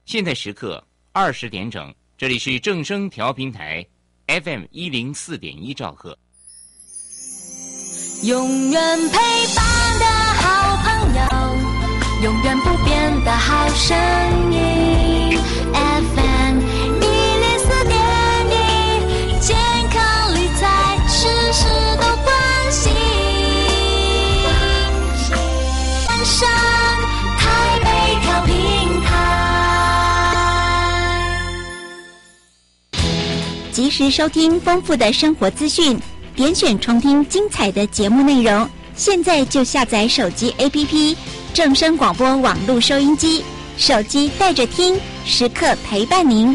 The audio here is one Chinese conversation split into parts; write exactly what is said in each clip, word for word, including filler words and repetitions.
现在时刻二十点整，这里是正声调频台 F M 一零四点一兆赫。 永远陪伴的好朋友，永远不变的好声音 F M 一零四点一，健康理财事事都关心。晚上台北调频台， 及时收听丰富的生活资讯，点选重听精彩的节目内容。现在就下载手机 A P P 正声广播网络收音机，手机带着听，时刻陪伴您。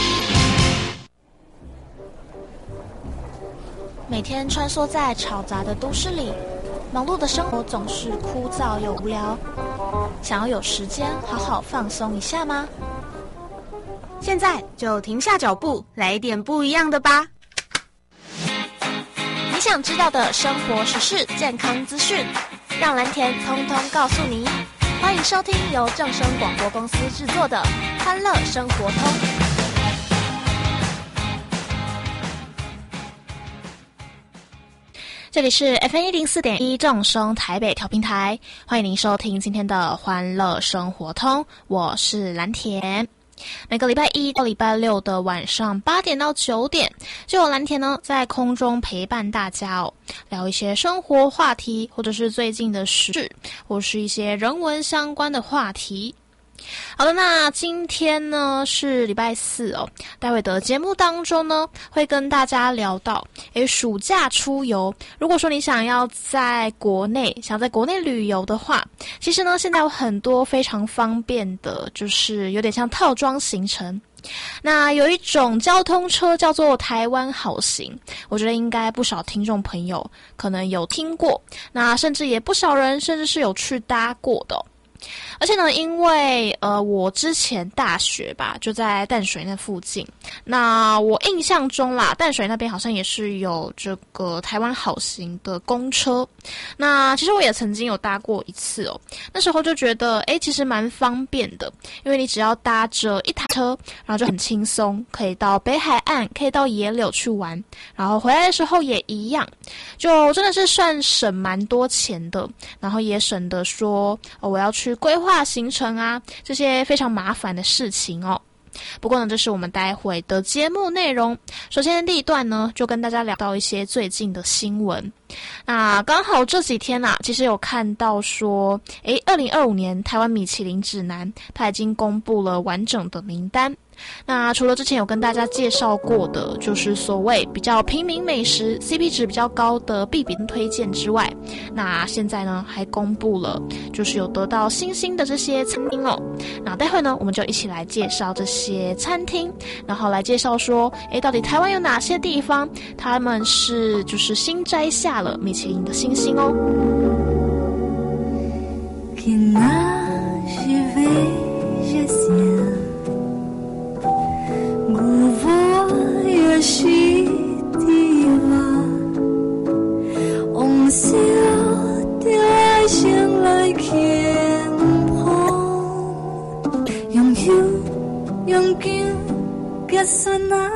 每天穿梭在嘈杂的都市里，忙碌的生活总是枯燥又无聊。想要有时间好好放松一下吗？ 现在就停下脚步，来一点不一样的吧。 你想知道的生活时事、健康资讯，让蓝田通通告诉你。欢迎收听由正声广播公司制作的《欢乐生活通》。这里是 F M 一零四点一正声台北调频台，欢迎您收听今天的《欢乐生活通》，我是蓝田。每个礼拜一到礼拜六的晚上八点到九点，就有蓝田呢在空中陪伴大家哦，聊一些生活话题，或者是最近的时事，或是一些人文相关的话题。好的，那今天呢是礼拜四哦，待会的节目当中呢会跟大家聊到诶暑假出游。如果说你想要在国内想在国内旅游的话，其实呢现在有很多非常方便的，就是有点像套装行程。那有一种交通车叫做台湾好行，我觉得应该不少听众朋友可能有听过，那甚至也不少人甚至是有去搭过的哦。而且呢，因为呃，我之前大学吧就在淡水那附近，那我印象中啦，淡水那边好像也是有这个台湾好行的公车。那其实我也曾经有搭过一次哦，那时候就觉得，诶，其实蛮方便的，因为你只要搭着一台车，然后就很轻松，可以到北海岸，可以到野柳去玩，然后回来的时候也一样，就真的是算省蛮多钱的，然后也省得说，哦，我要去规划行程啊，这些非常麻烦的事情哦。不过呢，这是我们待会的节目内容。首先第一段呢，就跟大家聊到一些最近的新闻。那刚好这几天啊，其实有看到说，诶，二零二五年台湾米其林指南，它已经公布了完整的名单。那除了之前有跟大家介绍过的，就是所谓比较平民美食 C P 值比较高的必比登推荐之外，那现在呢还公布了就是有得到星星的这些餐厅哦。那待会呢我们就一起来介绍这些餐厅，然后来介绍说，诶，到底台湾有哪些地方他们是就是新摘下了米其林的星星哦。 是的话，往小就爱先来牵抱，用手用脚结算啊，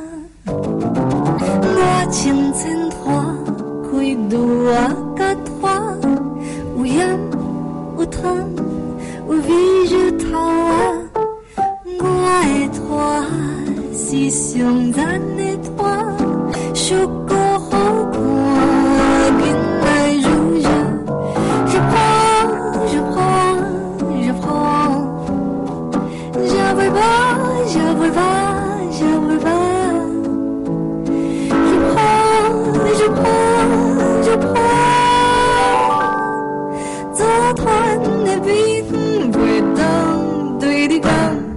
我清前拖开路啊甲拖，有盐有糖有味日头啊，我的拖是上咱的拖，属个好看，紧来如热，热泡热泡热泡，热尾巴热尾巴热尾巴，热泡热泡热泡，早团的冰袂当对你讲。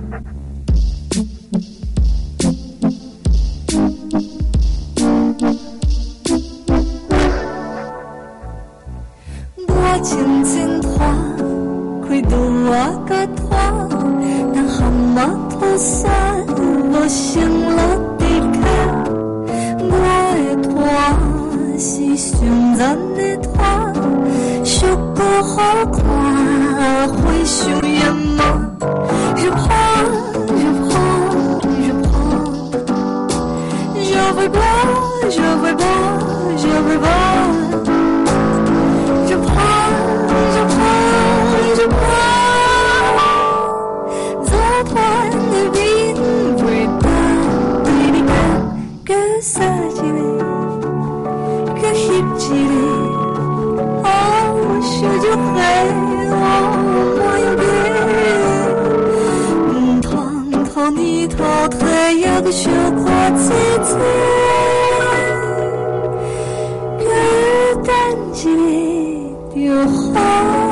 轻轻拖开到我甲拖，但蛤蟆拖伞无成落地卡，我的拖是上咱的拖，属个好看，会上烟吗？热泡 사지네 그 힘지네 어 수족해 모여게 텅텅이 더 돼야 그 쇼코치지 그 단지네 묘화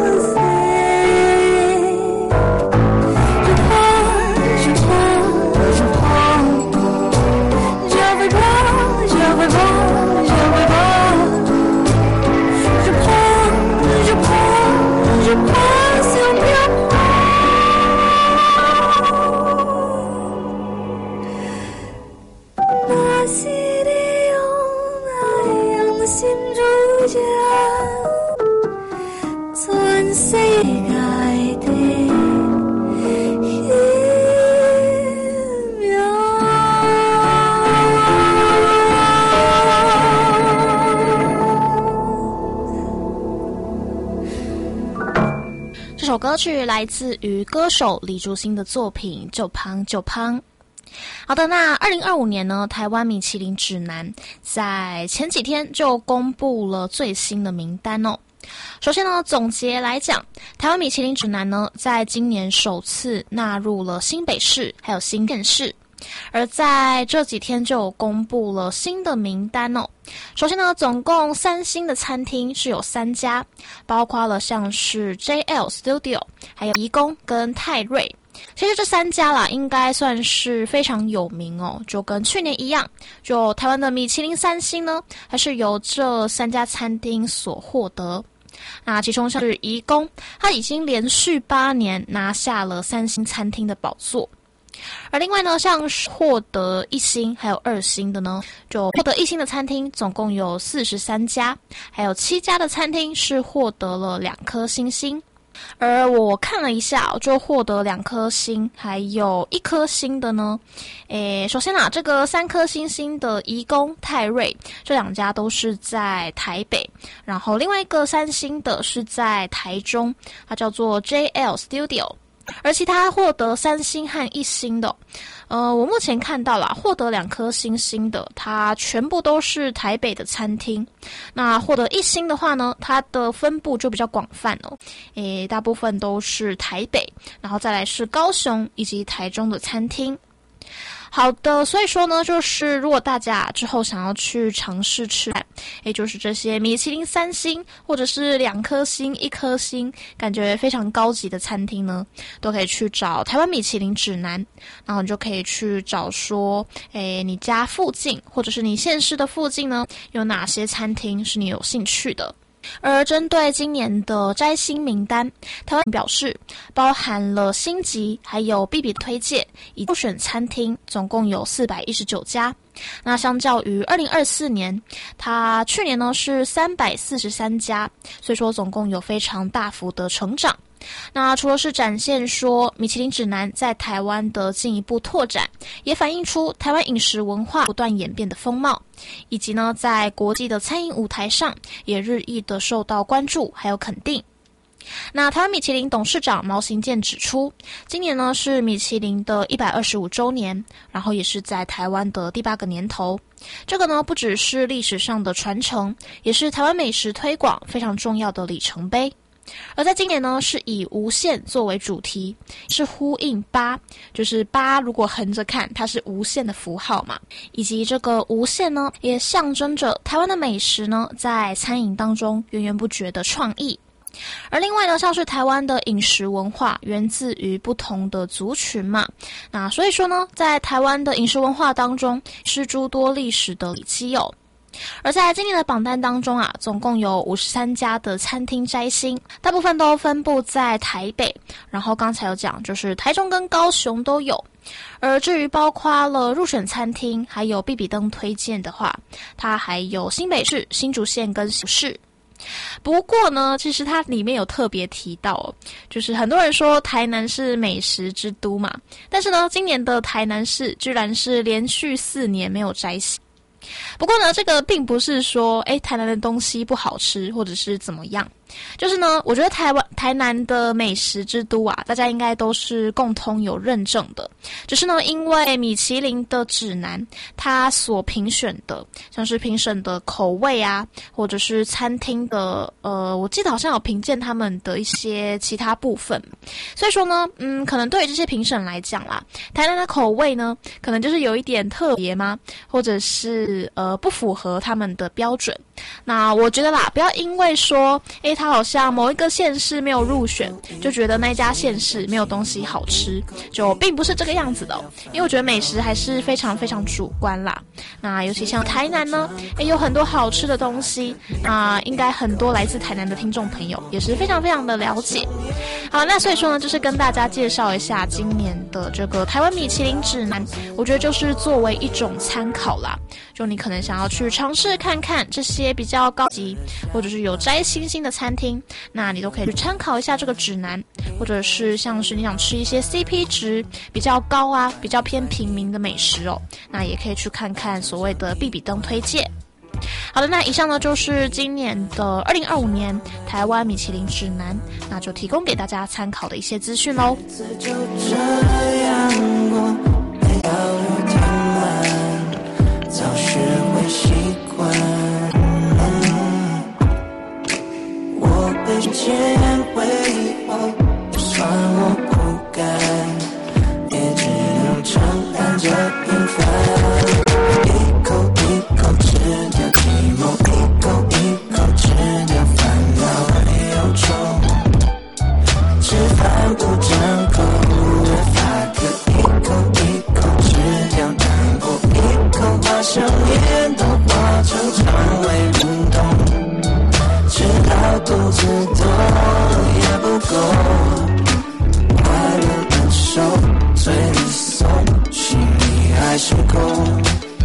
这首歌曲来自于歌手李竹新的作品《就胖就胖》。好的，那二零二五年呢，台湾米其林指南在前几天就公布了最新的名单哦。首先呢，总结来讲，台湾米其林指南呢，在今年首次纳入了新北市还有新店市，而在这几天就有公布了新的名单哦。首先呢，总共三星的餐厅是有三家，包括了像是 J L Studio 还有颐宫跟泰瑞。其实这三家啦，应该算是非常有名哦，就跟去年一样，就台湾的米其林三星呢，还是由这三家餐厅所获得。那其中像是颐宫，它已经连续八年拿下了三星餐厅的宝座。而另外呢，像是获得一星还有二星的呢，就获得一星的餐厅总共有四十三家，还有七家的餐厅是获得了两颗星星。而我看了一下，就获得两颗星还有一颗星的呢，诶，首先啊，这个三颗星星的颐宫、泰瑞这两家都是在台北，然后另外一个三星的是在台中，它叫做 J L Studio。而其他获得三星和一星的，呃，我目前看到啦，获得两颗星星的，它全部都是台北的餐厅。那获得一星的话呢，它的分布就比较广泛哦，诶，大部分都是台北，然后再来是高雄以及台中的餐厅。好的，所以说呢，就是如果大家之后想要去尝试吃，也就是这些米其林三星或者是两颗星、一颗星，感觉非常高级的餐厅呢，都可以去找台湾米其林指南，然后你就可以去找说，诶，你家附近或者是你县市的附近呢，有哪些餐厅是你有兴趣的。而针对今年的摘星名单，台湾表示包含了星级还有必比推荐以及候选餐厅总共有四百一十九家。那相较于二零二四年，它去年呢是三百四十三家，所以说总共有非常大幅的成长。那除了是展现说米其林指南在台湾的进一步拓展，也反映出台湾饮食文化不断演变的风貌，以及呢在国际的餐饮舞台上也日益的受到关注还有肯定。那台湾米其林董事长毛行健指出，今年呢是米其林的一百二十五周年，然后也是在台湾的第八个年头。这个呢不只是历史上的传承，也是台湾美食推广非常重要的里程碑。而在今年呢，是以无限作为主题，是呼应八，就是八如果横着看，它是无限的符号嘛，以及这个无限呢，也象征着台湾的美食呢，在餐饮当中源源不绝的创意。而另外呢，像是台湾的饮食文化源自于不同的族群嘛，那所以说呢，在台湾的饮食文化当中是诸多历史的累积哦。而在今年的榜单当中啊，总共有五十三家的餐厅摘星，大部分都分布在台北，然后刚才有讲就是台中跟高雄都有。而至于包括了入选餐厅还有必比登推荐的话，它还有新北市、新竹县跟新竹市。不过呢，其实它里面有特别提到哦，就是很多人说台南是美食之都嘛，但是呢，今年的台南市居然是连续四年没有摘星。不过呢，这个并不是说诶台南的东西不好吃或者是怎么样， 就是呢，我觉得台湾台南的美食之都啊，大家应该都是共通有认证的。只是呢，因为米其林的指南，它所评选的，像是评审的口味啊，或者是餐厅的，呃，我记得好像有评鉴他们的一些其他部分。所以说呢，嗯，可能对于这些评审来讲啦，台南的口味呢，可能就是有一点特别吗？或者是呃不符合他们的标准。那我觉得啦，不要因为说，诶，他好像某一个县市没有入选，就觉得那家县市没有东西好吃，就并不是这个样子的哦。因为我觉得美食还是非常非常主观啦。那尤其像台南呢，诶，有很多好吃的东西，那应该很多来自台南的听众朋友也是非常非常的了解。好，那所以说呢，就是跟大家介绍一下今年的这个台湾米其林指南，我觉得就是作为一种参考啦。就你可能想要去尝试看看这些比较高级或者是有摘星星的餐厅，那你都可以去参考一下这个指南，或者是像是你想吃一些 C P 值比较高啊，比较偏平民的美食哦，那也可以去看看所谓的必比登推荐。好的，那以上呢就是今年的二零二五年台湾米其林指南，那就提供给大家参考的一些资讯咯。 就这样过，要有天满，早学会习惯。我被时间挥霍，就算我不甘，也只能承担着平凡。一口一口吃掉寂寞，一口一口吃掉烦恼和忧愁。吃饭不张口，发个一口一口吃掉难过，一口把想念都化成肠胃蠕动。吃到肚子痛也不够，快乐的手嘴里松，心里还是空。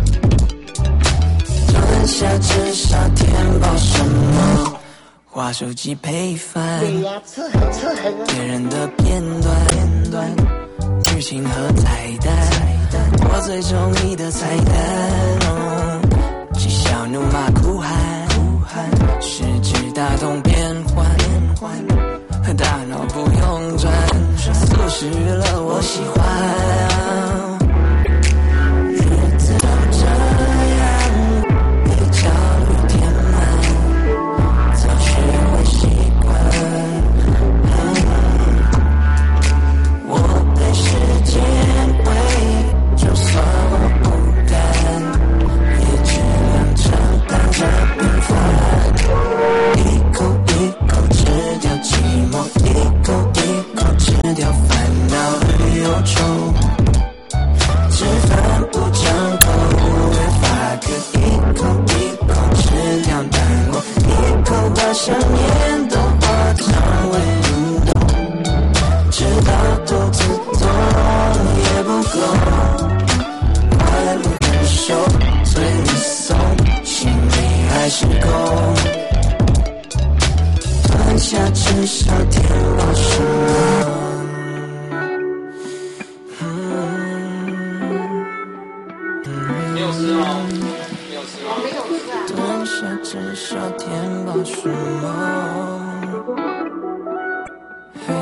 蹲下至少填饱什么，滑手机配饭，别人的片段，剧情和彩蛋，我最中意的彩蛋。嬉笑怒骂哭喊，食指打动变换，大脑不用转，速食了我喜欢。日子都这样，被焦虑填满，早学会习惯。我被时间挥，就算我不甘，也只能承担着平凡。一口一口吃掉寂寞，一口一口吃掉烦恼和忧愁。吃饭不张口，发个一口一口吃掉难过，一口把想念都化肠胃蠕动。吃到肚子痛也不够，快乐的手嘴里松，心里还是空。蹲下至少填饱什么。 没有吃哦，没有吃哦，没有吃啊。 蹲下至少填饱什么？嘿，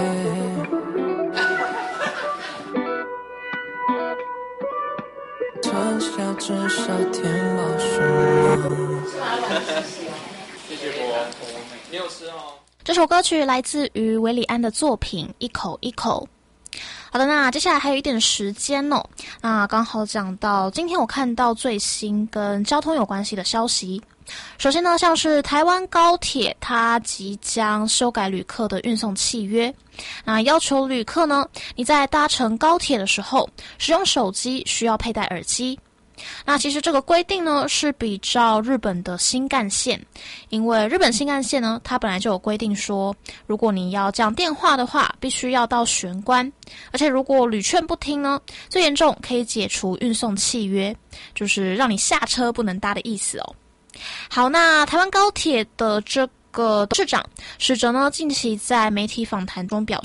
蹲下至少填饱什么？ 谢谢我，没有吃哦。 这首歌曲来自于韦礼安的作品《一口一口》。好的，那接下来还有一点时间哦。那刚好讲到今天我看到最新跟交通有关系的消息。首先呢，像是台湾高铁，它即将修改旅客的运送契约，那要求旅客呢，你在搭乘高铁的时候，使用手机需要佩戴耳机。那其实这个规定呢，是比照日本的新干线，因为日本新干线呢，它本来就有规定说，如果你要讲电话的话，必须要到玄关，而且如果屡劝不听呢，最严重可以解除运送契约，就是让你下车不能搭的意思哦。好，那台湾高铁的这个董事长史哲呢，近期在媒体访谈中表示，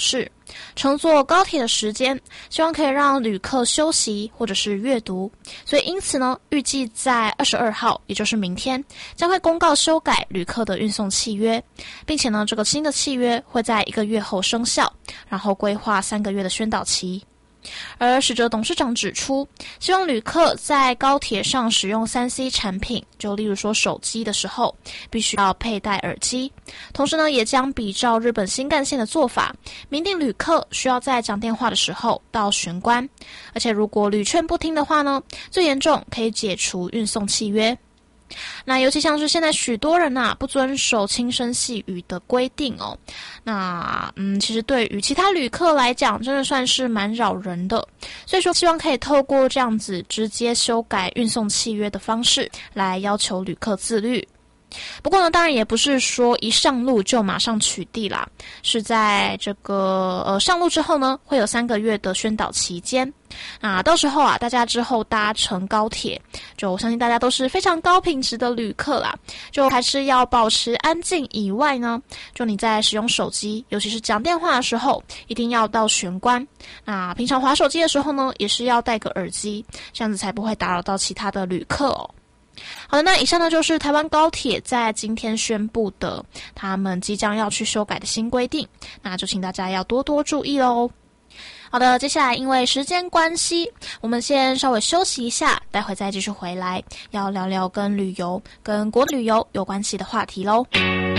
乘坐高铁的时间，希望可以让旅客休息或者是阅读，所以因此呢，预计在二十二号，也就是明天，将会公告修改旅客的运送契约，并且呢，这个新的契约会在一个月后生效，然后规划三个月的宣导期。而使得董事长指出，希望旅客在高铁上使用 三 C 产品，就例如说手机的时候，必须要佩戴耳机。同时呢，也将比照日本新干线的做法，明定旅客需要在讲电话的时候到玄关，而且如果屡劝不听的话呢，最严重可以解除运送契约。那尤其像是现在许多人啊不遵守轻声细语的规定哦，那嗯，其实对于其他旅客来讲，真的算是蛮扰人的。所以说，希望可以透过这样子直接修改运送契约的方式，来要求旅客自律。不过呢，当然也不是说一上路就马上取缔啦，是在这个呃上路之后呢，会有三个月的宣导期间。那到时候啊，大家之后搭乘高铁，就我相信大家都是非常高品质的旅客啦，就还是要保持安静以外呢，就你在使用手机，尤其是讲电话的时候，一定要到玄关。那平常滑手机的时候呢，也是要戴个耳机，这样子才不会打扰到其他的旅客哦。好的，那以上呢就是台湾高铁在今天宣布的他们即将要去修改的新规定，那就请大家要多多注意咯。好的，接下来因为时间关系，我们先稍微休息一下，待会再继续回来，要聊聊跟旅游、跟国旅游有关系的话题咯。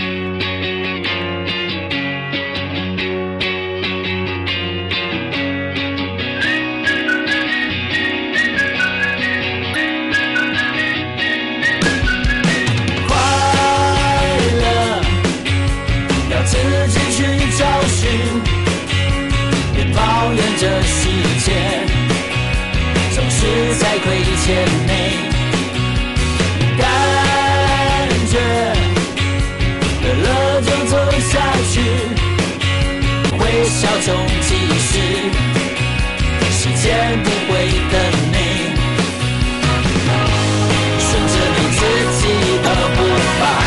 抱怨这世界总是在亏欠内，感觉乐乐就走下去，微笑中继续，时间不会等你，顺着你自己的步伐，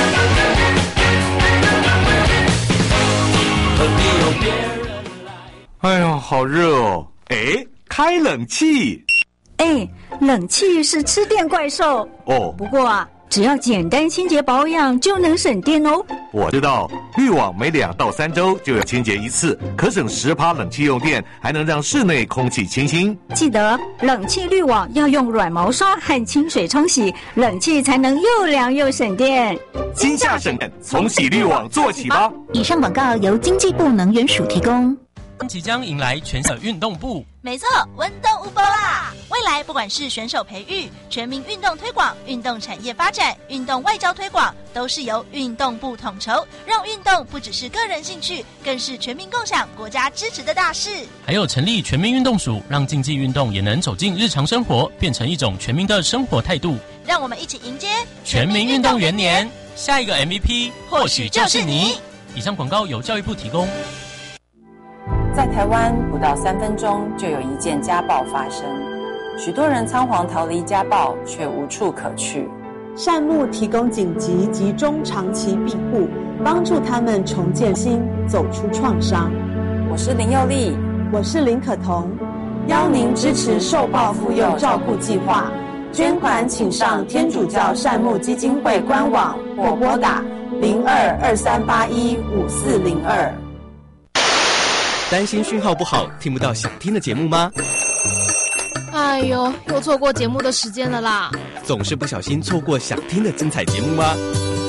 何必有别人。 哎呀，好热哦！哎，开冷气。 哎，冷气是吃电怪兽哦。 不过啊，只要简单清洁保养就能省电哦。 我知道，滤网每两到三周就要清洁一次，可省十趴冷气用电，还能让室内空气清新。 记得冷气滤网要用软毛刷和清水冲洗，冷气才能又凉又省电。 今夏省电，从洗滤网做起吧。 以上广告由经济部能源署提供。 即将迎来全省运动部， 没错，温动无波啦！未来不管是选手培育、全民运动推广、运动产业发展、运动外交推广，都是由运动部统筹，让运动不只是个人兴趣，更是全民共享、国家支持的大事。 还有成立全民运动署，让竞技运动也能走进日常生活，变成一种全民的生活态度。 让我们一起迎接全民运动元年，下一个 M V P 或许就是你。以上广告由教育部提供。 在台湾，不到三分钟就有一件家暴发生，许多人仓皇逃离家暴，却无处可去。 善牧提供紧急及中长期庇护，帮助他们重建心，走出创伤。 我是林佑丽， 我是林可彤， 邀您支持受暴妇幼照顾计划，捐款请上天主教善牧基金会官网或拨打零二二三八一五四零二。 担心讯号不好，听不到想听的节目吗？ 哎呦，又错过节目的时间了啦！ 总是不小心错过想听的精彩节目吗？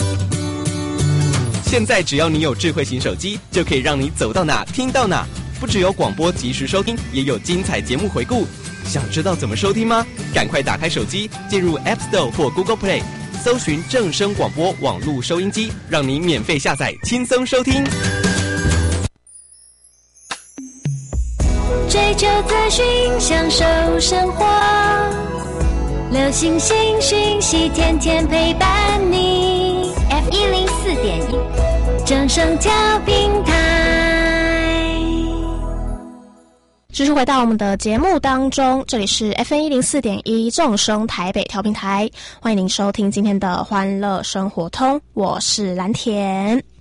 现在只要你有智慧型手机，就可以让你走到哪听到哪。不只有广播及时收听，也有精彩节目回顾。想知道怎么收听吗？赶快打开手机，进入 App Store 或 Google Play， 搜寻正声广播网络收音机，让你免费下载，轻松收听。 追求资讯，享受生活，流行新讯息，天天陪伴你。F 一零四点一，正声调频台。 继续回到我们的节目当中，这里是 F M 一零四点一正声台北调频台，欢迎您收听今天的欢乐生活通，我是蓝田。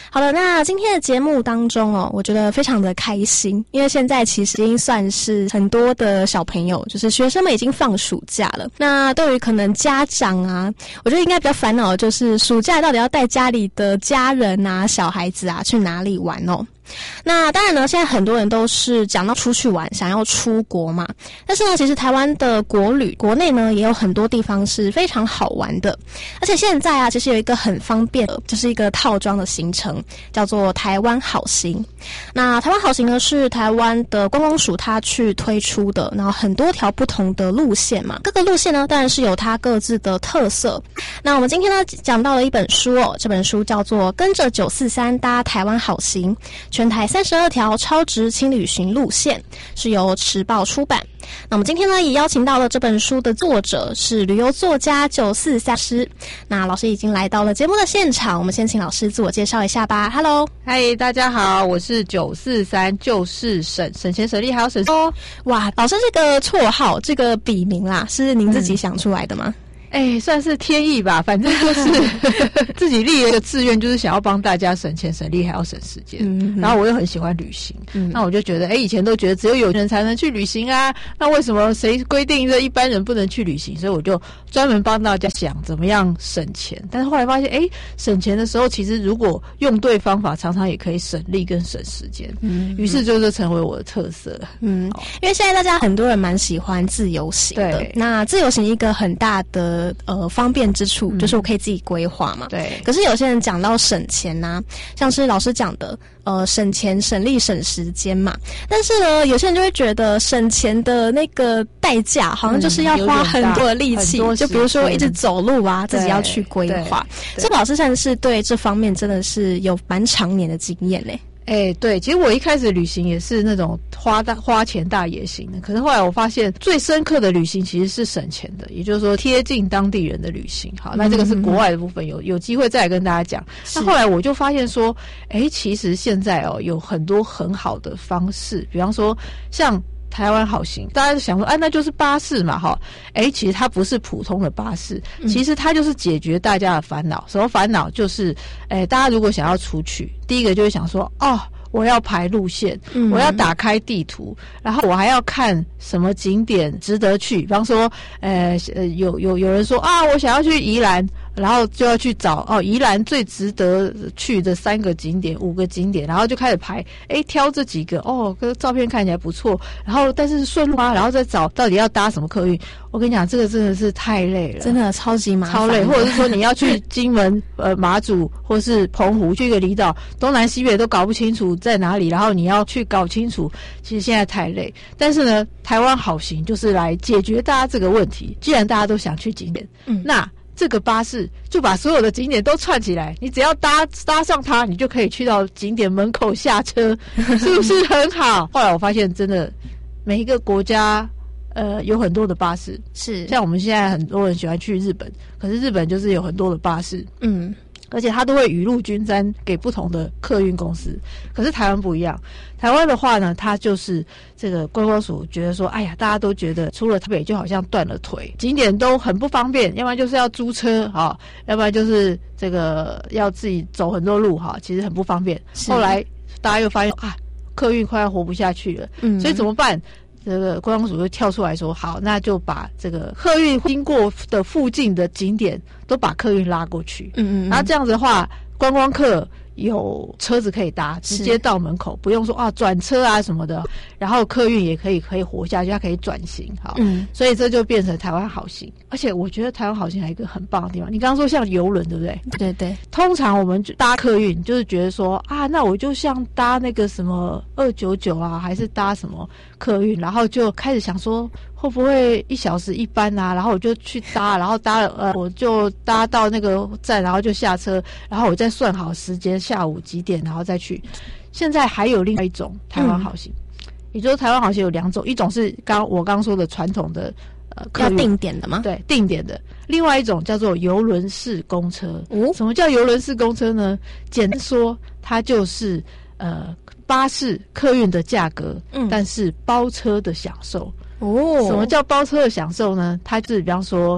好了，那今天的节目当中哦，我觉得非常的开心，因为现在其实已经算是很多的小朋友，就是学生们已经放暑假了。那对于可能家长啊，我觉得应该比较烦恼的就是暑假到底要带家里的家人啊、小孩子啊去哪里玩哦。那当然呢，现在很多人都是讲到出去玩，想要出国嘛。但是呢，其实台湾的国旅，国内呢也有很多地方是非常好玩的。而且现在啊，其实有一个很方便的，就是一个套装的行程，叫做台湾好行。那台湾好行呢，是台湾的观光署它去推出的，然后很多条不同的路线嘛，各个路线呢当然是有它各自的特色。那我们今天呢讲到了一本书哦，这本书叫做《跟着九四三搭台湾好行》。全台三十二条超值轻旅行路线，是由时报出版。那我们今天呢，也邀请到了这本书的作者是旅游作家九四三师。那老师已经来到了节目的现场，我们先请老师自我介绍一下吧。Hello， 嗨，大家好，我是九四三，就是省省钱省力还有省哦。 哇，老师这个绰号这个笔名啦，是您自己想出来的吗？嗯哎、欸，算是天意吧，反正就是自己立了一个志愿，就是想要帮大家省钱省力还要省时间。嗯，然后我又很喜欢旅行，嗯，那我就觉得，哎、欸，以前都觉得只有有钱人才能去旅行啊，那为什么谁规定这一般人不能去旅行？所以我就专门帮大家想怎么样省钱。但是后来发现，哎、欸，省钱的时候，其实如果用对方法，常常也可以省力跟省时间。嗯，于是就是成为我的特色。 嗯，因为现在大家很多人蛮喜欢自由行的，对，那自由行一个很大的呃方便之处、嗯、就是我可以自己规划嘛。对。可是有些人讲到省钱啊，像是老师讲的呃省钱省力省时间嘛。但是呢，有些人就会觉得省钱的那个代价好像就是要花很多的力气、嗯，就比如说一直走路啊，自己要去规划。所以老师算是对这方面真的是有蛮长年的经验嘞。 哎、欸，对，其实我一开始旅行也是那种花大花钱大野行的，可是后来我发现最深刻的旅行其实是省钱的，也就是说贴近当地人的旅行。好，那这个是国外的部分，有有机会再来跟大家讲。那后来我就发现说，哎、欸，其实现在哦有很多很好的方式，比方说像台湾好行，大家想说，哎、啊，那就是巴士嘛，哈，哎，其实它不是普通的巴士，其实它就是解决大家的烦恼。什么烦恼？就是，哎，大家如果想要出去，第一个就会想说，哦，我要排路线，嗯、我要打开地图，然后我还要看什么景点值得去。比方说，呃，呃，有有有人说啊，我想要去宜兰。然后就要去找哦，宜兰最值得去的三个景点、五个景点，然后就开始排，哎，挑这几个哦，跟照片看起来不错，然后但是顺路啊，然后再找到底要搭什么客运。我跟你讲，这个真的是太累了， 真的超级麻烦， 超累。或者是说你要去金门、呃马祖或是澎湖，去一个离岛，东南西北都搞不清楚在哪里，然后你要去搞清楚，其实现在太累。但是呢，台湾好行就是来解决大家这个问题。既然大家都想去景点，嗯，那这个巴士就把所有的景点都串起来，你只要搭搭上它，你就可以去到景点门口下车，是不是很好？后来我发现，真的每一个国家，呃，有很多的巴士，是像我们现在很多人喜欢去日本，可是日本就是有很多的巴士，嗯。而且它都会雨露均沾给不同的客运公司，可是台湾不一样。台湾的话呢，它就是这个观光署觉得说，哎呀，大家都觉得出了台北就好像断了腿，景点都很不方便，要不然就是要租车哈，要不然就是这个要自己走很多路哈，其实很不方便。后来大家又发现啊，客运快要活不下去了，嗯，所以怎么办？这个观光署就跳出来说，好，那就把这个客运经过的附近的景点都把客运拉过去，嗯嗯，然后这样子的话，观光客有车子可以搭，直接到门口，不用说啊转车啊什么的，然后客运也可以可以活下去，它可以转型，好，嗯，所以这就变成台湾好行。而且我觉得台湾好行还有一个很棒的地方，你刚刚说像邮轮，对不对？ 对对， 通常我们搭客运就是觉得说啊，那我就像搭那个什么二九九啊，还是搭什么客运，然后就开始想说会不会一小时一班啊，然后我就去搭，然后搭了呃，我就搭到那个站，然后就下车，然后我再算好时间，下午几点，然后再去。现在还有另外一种台湾好行，嗯、也就是台湾好行有两种，一种是刚我刚说的传统的呃要定点的吗？ 对，定点的。另外一种叫做邮轮式公车。哦，什么叫邮轮式公车呢？简单说，它就是呃巴士客运的价格，嗯，但是包车的享受。哦，什么叫包车的享受呢？它是比方说，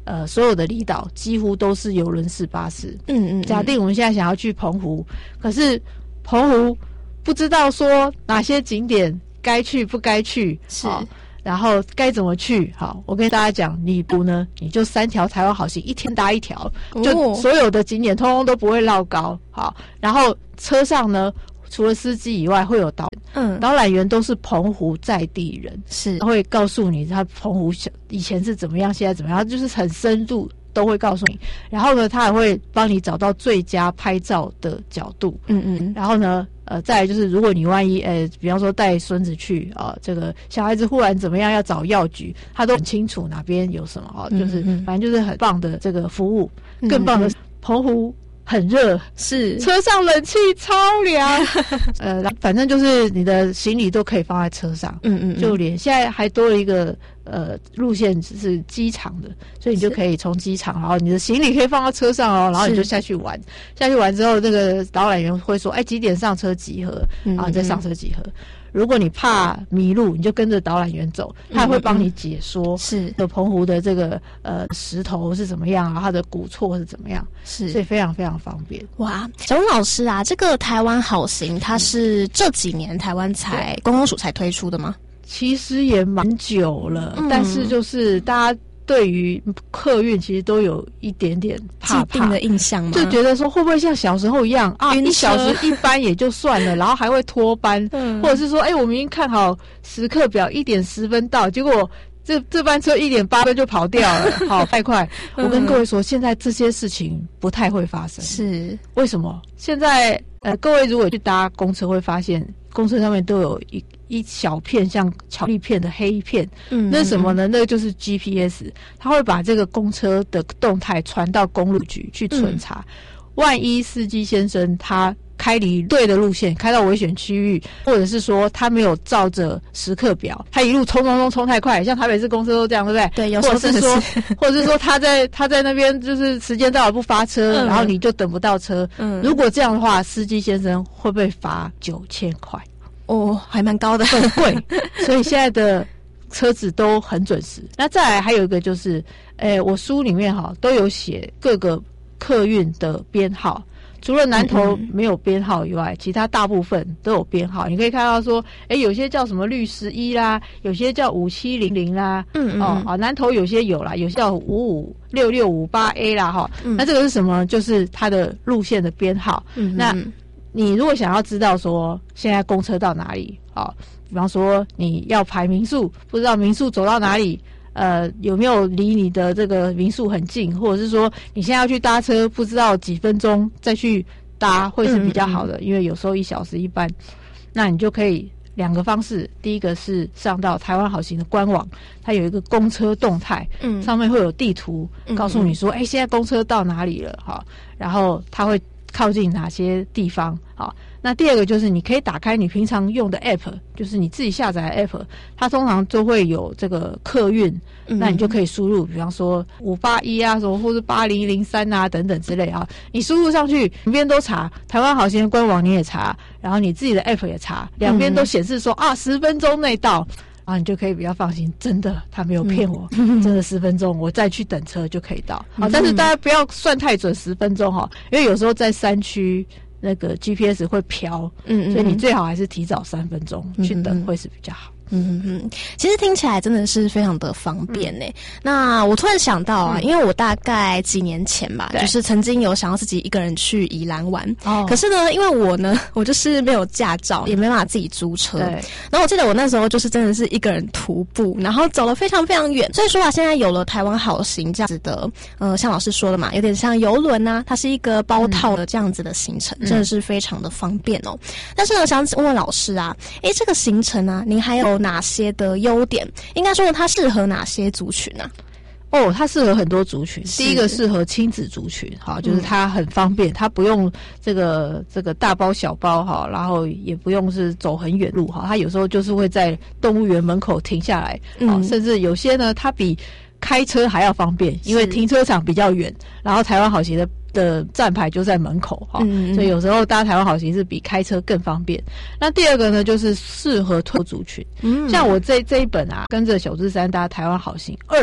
呃所有的离岛几乎都是邮轮式巴士。 嗯嗯， 假定我们现在想要去澎湖，可是澎湖不知道说哪些景点该去不该去， 是。 然后该怎么去？好，我跟大家讲，你不呢，你就三条台湾好行，一天搭一条，就所有的景点通通都不会绕高。好，然后车上呢，除了司机以外，会有导嗯导览员都是澎湖在地人， 是会告诉你他澎湖以前是怎么样，现在怎么样，就是很深入。都会告诉你，然后呢，他还会帮你找到最佳拍照的角度。 嗯嗯， 然后呢，呃，再来就是，如果你万一，呃，比方说带孙子去啊、呃，这个小孩子忽然怎么样要找药局，他都很清楚哪边有什么啊、呃，就是反正就是很棒的这个服务， 嗯、 更棒的澎湖。很热， 是车上冷气超凉，呃，反正就是你的行李都可以放在车上， 嗯嗯， 就连现在还多了一个呃路线是机场的，所以你就可以从机场，然后你的行李可以放到车上哦，然后你就下去玩，下去玩之后，那个导览员会说，哎，几点上车集合，然后你再上车集合。嗯嗯如果你怕迷路，你就跟着导览员走，他还会帮你解说， 是有澎湖的这个呃石头是怎么样，然后它的古厝是怎么样， 是， 所以非常非常方便。 哇，小文老师啊，这个台湾好行，它是这几年台湾才观光署才推出的吗？ 其实也蛮久了， 嗯、 但是就是大家对于客运其实都有一点点怕怕既定的印象吗？ 就觉得说会不会像小时候一样啊，一小时一班也就算了，然后还会拖班，嗯、或者是说，哎、欸，我们已经看好时刻表一点十分到，结果这这班车一点八分就跑掉了，好太快。我跟各位说，现在这些事情不太会发生， 是为什么？现在呃，各位如果去搭公车会发现，公车上面都有一。一小片像巧克力片的黑片，嗯，那什么呢？那个就是 G P S， 它会把这个公车的动态传到公路局去巡查。嗯、万一司机先生他开离对的路线，开到危险区域，或者是说他没有照着时刻表，他一路冲冲冲冲太快，像台北市公车都这样，对不对？ 对，有时候是说，或者是说他在他在那边就是时间到了不发车，嗯、然后你就等不到车。嗯，如果这样的话，司机先生会被罚九千块。 哦，还蛮高的， 很贵，所以现在的车子都很准时。那再来还有一个就是，诶，我书里面哈都有写各个客运的编号，除了南投没有编号以外，嗯、其他大部分都有编号。你可以看到说，诶，有些叫什么绿十一啦，有些叫五七零零啦，嗯哦啊，南投有些有啦，有些叫五五六六五八 A 啦哈。嗯、那这个是什么？就是它的路线的编号。嗯，那。你如果想要知道说现在公车到哪里啊，比方说你要排民宿，不知道民宿走到哪里，呃，有没有离你的这个民宿很近，或者是说你现在要去搭车，不知道几分钟再去搭会是比较好的，嗯嗯因为有时候一小时一班，那你就可以两个方式，第一个是上到台湾好行的官网，它有一个公车动态，嗯，上面会有地图告诉你说，哎、嗯嗯欸，现在公车到哪里了哈，然后它会靠近哪些地方？好，那第二个就是你可以打开你平常用的 app， 就是你自己下载的 app， 它通常都会有这个客运，嗯、那你就可以输入，比方说五八一啊，什么或是八零零三啊等等之类啊，你输入上去，两边都查，台湾好行官网你也查，然后你自己的 app 也查，两边都显示说、嗯、啊十分钟内到。啊，你就可以比较放心，真的他没有骗我，嗯、真的十分钟我再去等车就可以到。好、嗯，但是大家不要算太准十分钟哈，因为有时候在山区那个 G P S 会飘，嗯，所以你最好还是提早三分钟去等会是比较好。 嗯嗯，其实听起来真的是非常的方便呢、嗯。那我突然想到啊、嗯，因为我大概几年前吧，就是曾经有想要自己一个人去宜兰玩，哦，可是呢，因为我呢，我就是没有驾照，也没办法自己租车。对。然后我记得我那时候就是真的是一个人徒步，然后走了非常非常远。所以说啊，现在有了台湾好行这样子的，呃，像老师说的嘛，有点像邮轮啊，它是一个包套的这样子的行程，嗯、真的是非常的方便哦。但是呢，想问问老师啊，诶，这个行程啊，您还有哪些的优点？应该说它适合哪些族群啊？ 哦，它适合很多族群。第一个适合亲子族群，哈，就是它很方便，它不用这个这个大包小包哈，然后也不用是走很远路哈，它有时候就是会在动物园门口停下来，嗯，甚至有些呢，它比开车还要方便，因为停车场比较远，然后台湾好行的的站牌就在门口哈、嗯，所以有时候搭台湾好行是比开车更方便。那第二个呢，就是适合特族群，嗯，像我这这一本啊，跟着小智山搭台湾好行二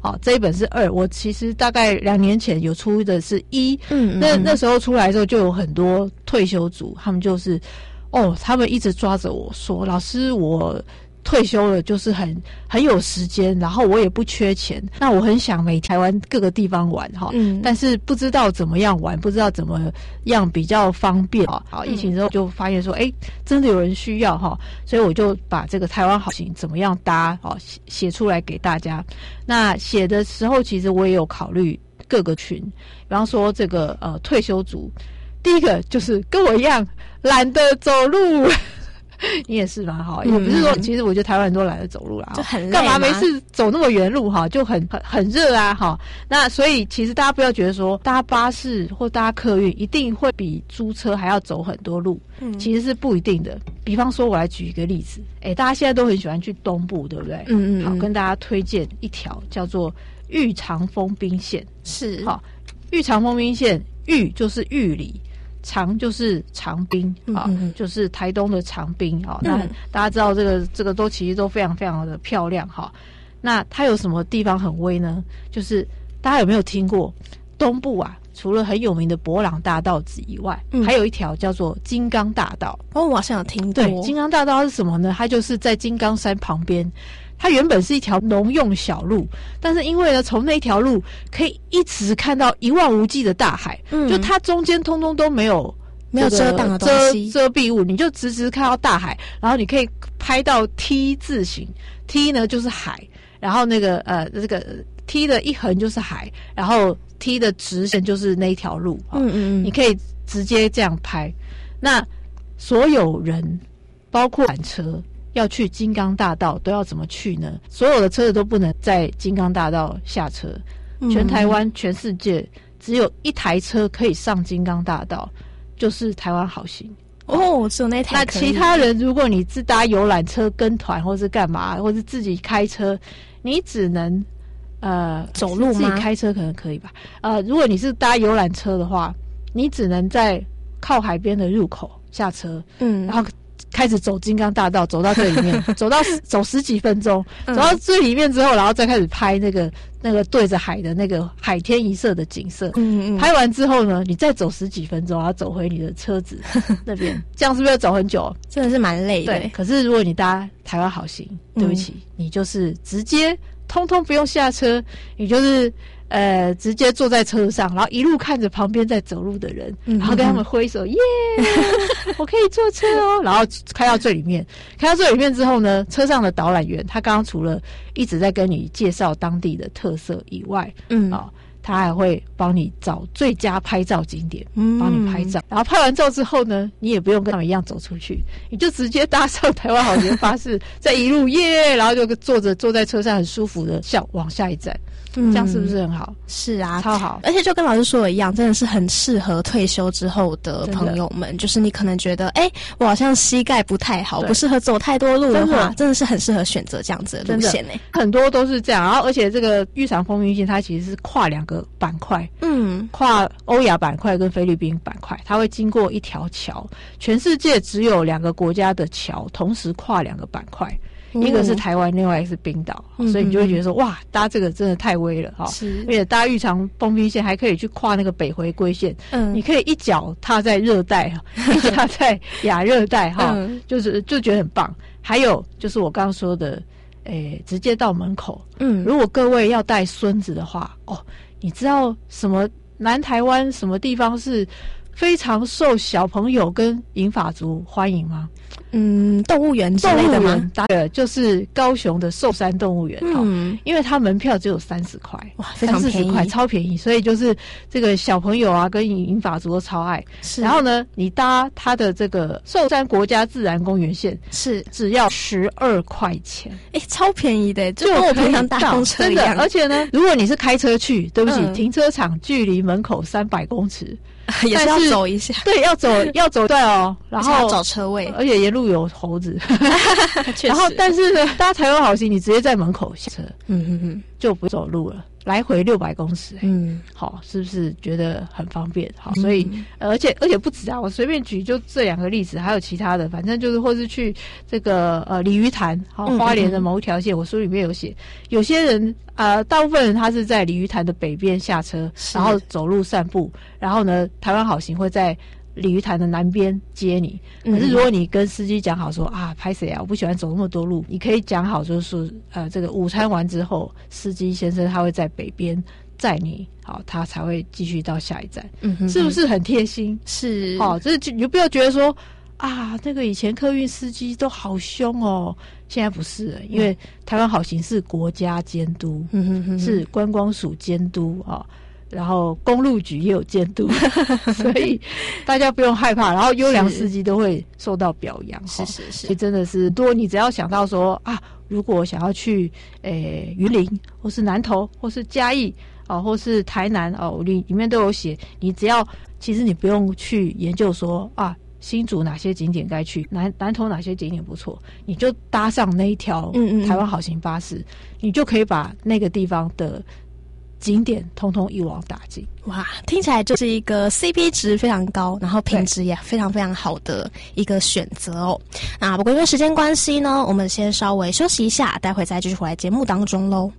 哦，这一本是二，我其实大概两年前有出的是一， 嗯， 那那时候出来的时候就有很多退休族，他们就是哦，他们一直抓着我说，老师我退休了，就是很很有时间，然后我也不缺钱，那我很想每台湾各个地方玩哈，嗯，但是不知道怎么样玩，不知道怎么样比较方便啊。好，疫情之后就发现说，哎，真的有人需要哈，所以我就把这个台湾好行怎么样搭哦写写出来给大家。那写的时候，其实我也有考虑各个群，比方说这个呃退休族，第一个就是跟我一样懒得走路。你也是嘛哈，也不是说，其实我觉得台湾人都懒得走路啦， 就很累， 干嘛没事走那么远路哈，就很很很热啊哈。那所以其实大家不要觉得说搭巴士或搭客运一定会比租车还要走很多路，嗯，其实是不一定的。比方说，我来举一个例子，哎，大家现在都很喜欢去东部，对不对？嗯嗯。好，跟大家推荐一条叫做玉长丰滨线， 是好，玉长丰滨线，玉就是玉里。长就是长滨啊，嗯嗯，就是台东的长滨啊。那大家知道这个这个都其实都非常非常的漂亮哈。那它有什么地方很威呢？就是大家有没有听过东部啊？除了很有名的伯朗大道子以外，嗯，还有一条叫做金刚大道。 哦，我好像有听过。 对，金刚大道是什么呢？它就是在金刚山旁边。它原本是一条农用小路，但是因为呢，从那条路可以一直看到一望无际的大海，嗯，就它中间通通都没有没有遮挡的东西， 遮遮蔽物，你就直直看到大海，然后你可以拍到 T 字形 ，T 呢就是海，然后那个呃这个 T 的一横就是海，然后 T 的直线就是那一条路，嗯嗯嗯，你可以直接这样拍。那所有人，包括缆车。要去金刚大道都要怎么去呢？所有的车子都不能在金刚大道下车，嗯，全台湾全世界只有一台车可以上金刚大道，就是台湾好行。 哦，只有那台。 那其他人，如果你是搭游览车跟团，或是干嘛，或是自己开车，你只能呃走路吗？ 自己开车可能可以吧。呃，如果你是搭游览车的话，你只能在靠海边的入口下车，嗯，然后开始走金刚大道，走到最里面，走到走十几分钟，走到最里面之后，然后再开始拍那个那个对着海的那个海天一色的景色。嗯嗯。拍完之后呢，你再走十几分钟，然后走回你的车子那边，这样是不是要走很久？ 真的是蛮累的。 对。可是如果你搭台湾好行，对不起，嗯，你就是直接通通不用下车，你就是。呃，直接坐在车上，然后一路看着旁边在走路的人，嗯，然后跟他们挥手，耶，我可以坐车哦。然后开到最里面，开到最里面之后呢，车上的导览员他刚刚除了一直在跟你介绍当地的特色以外，嗯啊，哦，他还会帮你找最佳拍照景点，嗯，帮你拍照。然后拍完照之后呢，你也不用跟他们一样走出去，你就直接搭上台湾好行巴士，再一路耶，然后就坐着坐在车上很舒服的笑往下一站。这样是不是很好？ 是啊， 超好。 而且就跟老师说的一样，真的是很适合退休之后的朋友们。就是你可能觉得，哎，我好像膝盖不太好，不适合走太多路的话，真的是很适合选择这样子的路线呢。 很多都是这样，然后而且这个玉长丰滨线它其实是跨两个板块，嗯，跨欧亚板块跟菲律宾板块，它会经过一条桥，全世界只有两个国家的桥同时跨两个板块。一个是台湾，另外一个是冰岛，嗯，所以你就会觉得说，哇，搭这个真的太威了哈！而且搭玉长丰滨线还可以去跨那个北回归线，嗯，你可以一脚踏在热带，一脚踏在亚热带哈，嗯，就是就觉得很棒。还有就是我刚刚说的，诶，直接到门口，嗯，如果各位要带孙子的话，哦，你知道什么南台湾什么地方是非常受小朋友跟银发族欢迎吗？ 嗯，动物园之类的吗？ 对，就是高雄的寿山动物园，嗯，因为它门票只有三十块， 哇，非常便宜， 块超便宜，所以就是这个小朋友啊跟银发族都超爱。然后呢，你搭它的这个寿山国家自然公园线是只要十二块钱， 哎，超便宜的，就跟我平常搭公车一样。 而且呢，如果你是开车去，对不起，嗯，停车场距离门口三百公尺。 也是要走一下， 对，要走要走对哦，然后要找车位， 而且沿路有猴子，然后但是呢，搭台湾好行，你直接在门口下车，嗯嗯嗯，就不走路了， 来回六百公尺、欸，嗯，好，是不是觉得很方便？好，所以、嗯、而且而且不止啊，我随便举就这两个例子，还有其他的，反正就是或是去这个呃鲤鱼潭，好，花莲的某一条线，嗯、我书里面有写，有些人呃，大部分人他是在鲤鱼潭的北边下车，然后走路散步，然后呢，台湾好行会在鲤鱼潭的南边接你。可是如果你跟司机讲好说啊，拍谁啊，我不喜欢走那么多路，你可以讲好就是说，呃，这个午餐完之后，司机先生他会在北边载你，好，他才会继续到下一站。嗯哼哼，是不是很贴心？ 是， 好，这就你就不要觉得说啊，那个以前客运司机都好凶哦，现在不是了，因为台湾好行是国家监督，嗯哼哼，是观光署监督啊。然后公路局也有监督，所以大家不用害怕。然后优良司机都会受到表扬， 是是是。 所以真的是多，你只要想到说啊，如果想要去诶云林，或是南投，或是嘉义啊，或是台南哦，里里面都有写。你只要其实你不用去研究说啊，新竹哪些景点该去，南南投哪些景点不错，你就搭上那一条台湾好行巴士，嗯嗯，你就可以把那个地方的景点通通一网打尽。 哇，听起来就是一个 C P 值非常高，然后品质也非常非常好的一个选择哦。那不过因为时间关系呢，我们先稍微休息一下，待会再继续回来节目当中喽。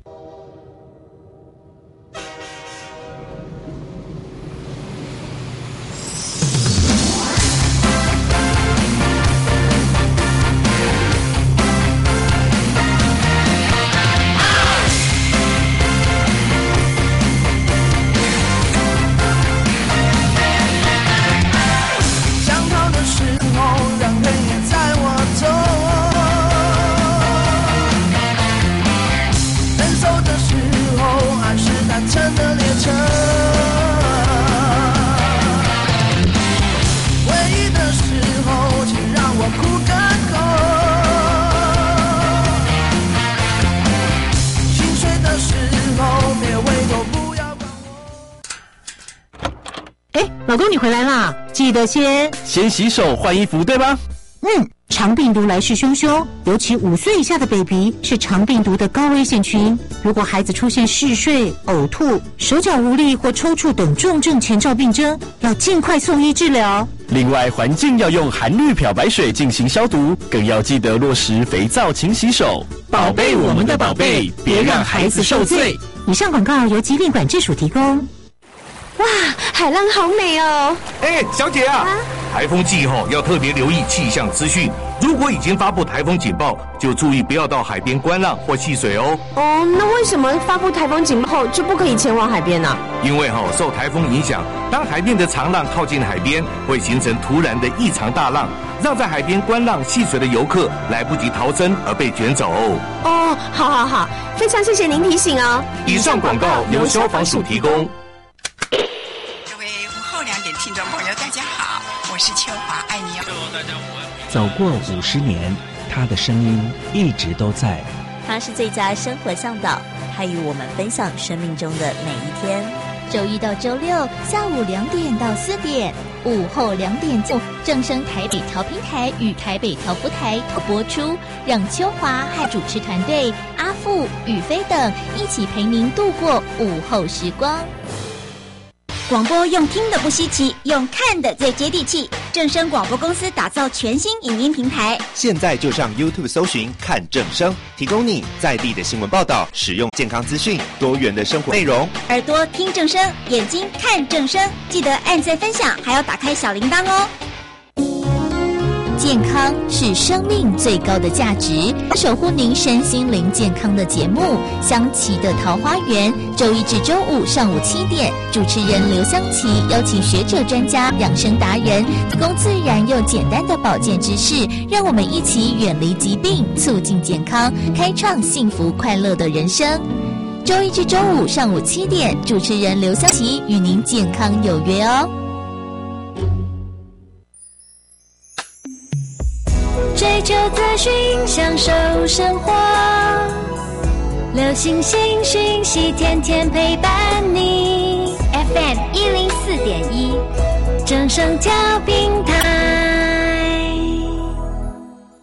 老公，你回来啦！记得先先洗手换衣服，对吧？ 嗯，肠病毒来势汹汹，尤其五岁以下的 baby 是肠病毒的高危险群。如果孩子出现嗜睡、呕吐、手脚无力或抽搐等重症前兆病征，要尽快送医治疗。 另外，环境要用含氯漂白水进行消毒，更要记得落实肥皂勤洗手，宝贝我们的宝贝，别让孩子受罪。 以上广告由疾病管制署提供。 哇，海浪好美哦！ 哎，小姐啊，啊台风季后要特别留意气象资讯。如果已经发布台风警报，就注意不要到海边观浪或戏水哦。 哦，那为什么发布台风警报后就不可以前往海边呢？ 因为哈、哦，受台风影响，当海面的长浪靠近海边，会形成突然的异常大浪，让在海边观浪戏水的游客来不及逃生而被卷走。 哦，好好好，非常谢谢您提醒哦。 以上广告由消防署提供。 听众朋友大家好，我是秋华，爱你哦。大家午安。 走过五十年，他的声音一直都在。 他是最佳生活向导，他与我们分享生命中的每一天。 周一到周六下午两点到四点，午后两点就正声台北调频台与台北调福台播出，让秋华和主持团队阿富、宇飞等一起陪您度过午后时光。 广播用听的不稀奇，用看的最接地气。正声广播公司打造全新影音平台， 现在就上 YouTube 搜寻看正声，提供你在地的新闻报道、使用健康资讯、多元的生活内容。 耳朵听正声，眼睛看正声，记得按赞分享，还要打开小铃铛哦。 健康是生命最高的价值，守护您身心灵健康的节目《香琪的桃花源》，周一至周五上午七点，主持人刘香琪邀请学者专家、养生达人，提供自然又简单的保健知识，让我们一起远离疾病，促进健康，开创幸福快乐的人生。周一至周五上午七点，主持人刘香琪与您健康有约哦。 追求资讯，享受生活，流行新讯息，天天陪伴你。F M 一零四点一，正声调频台。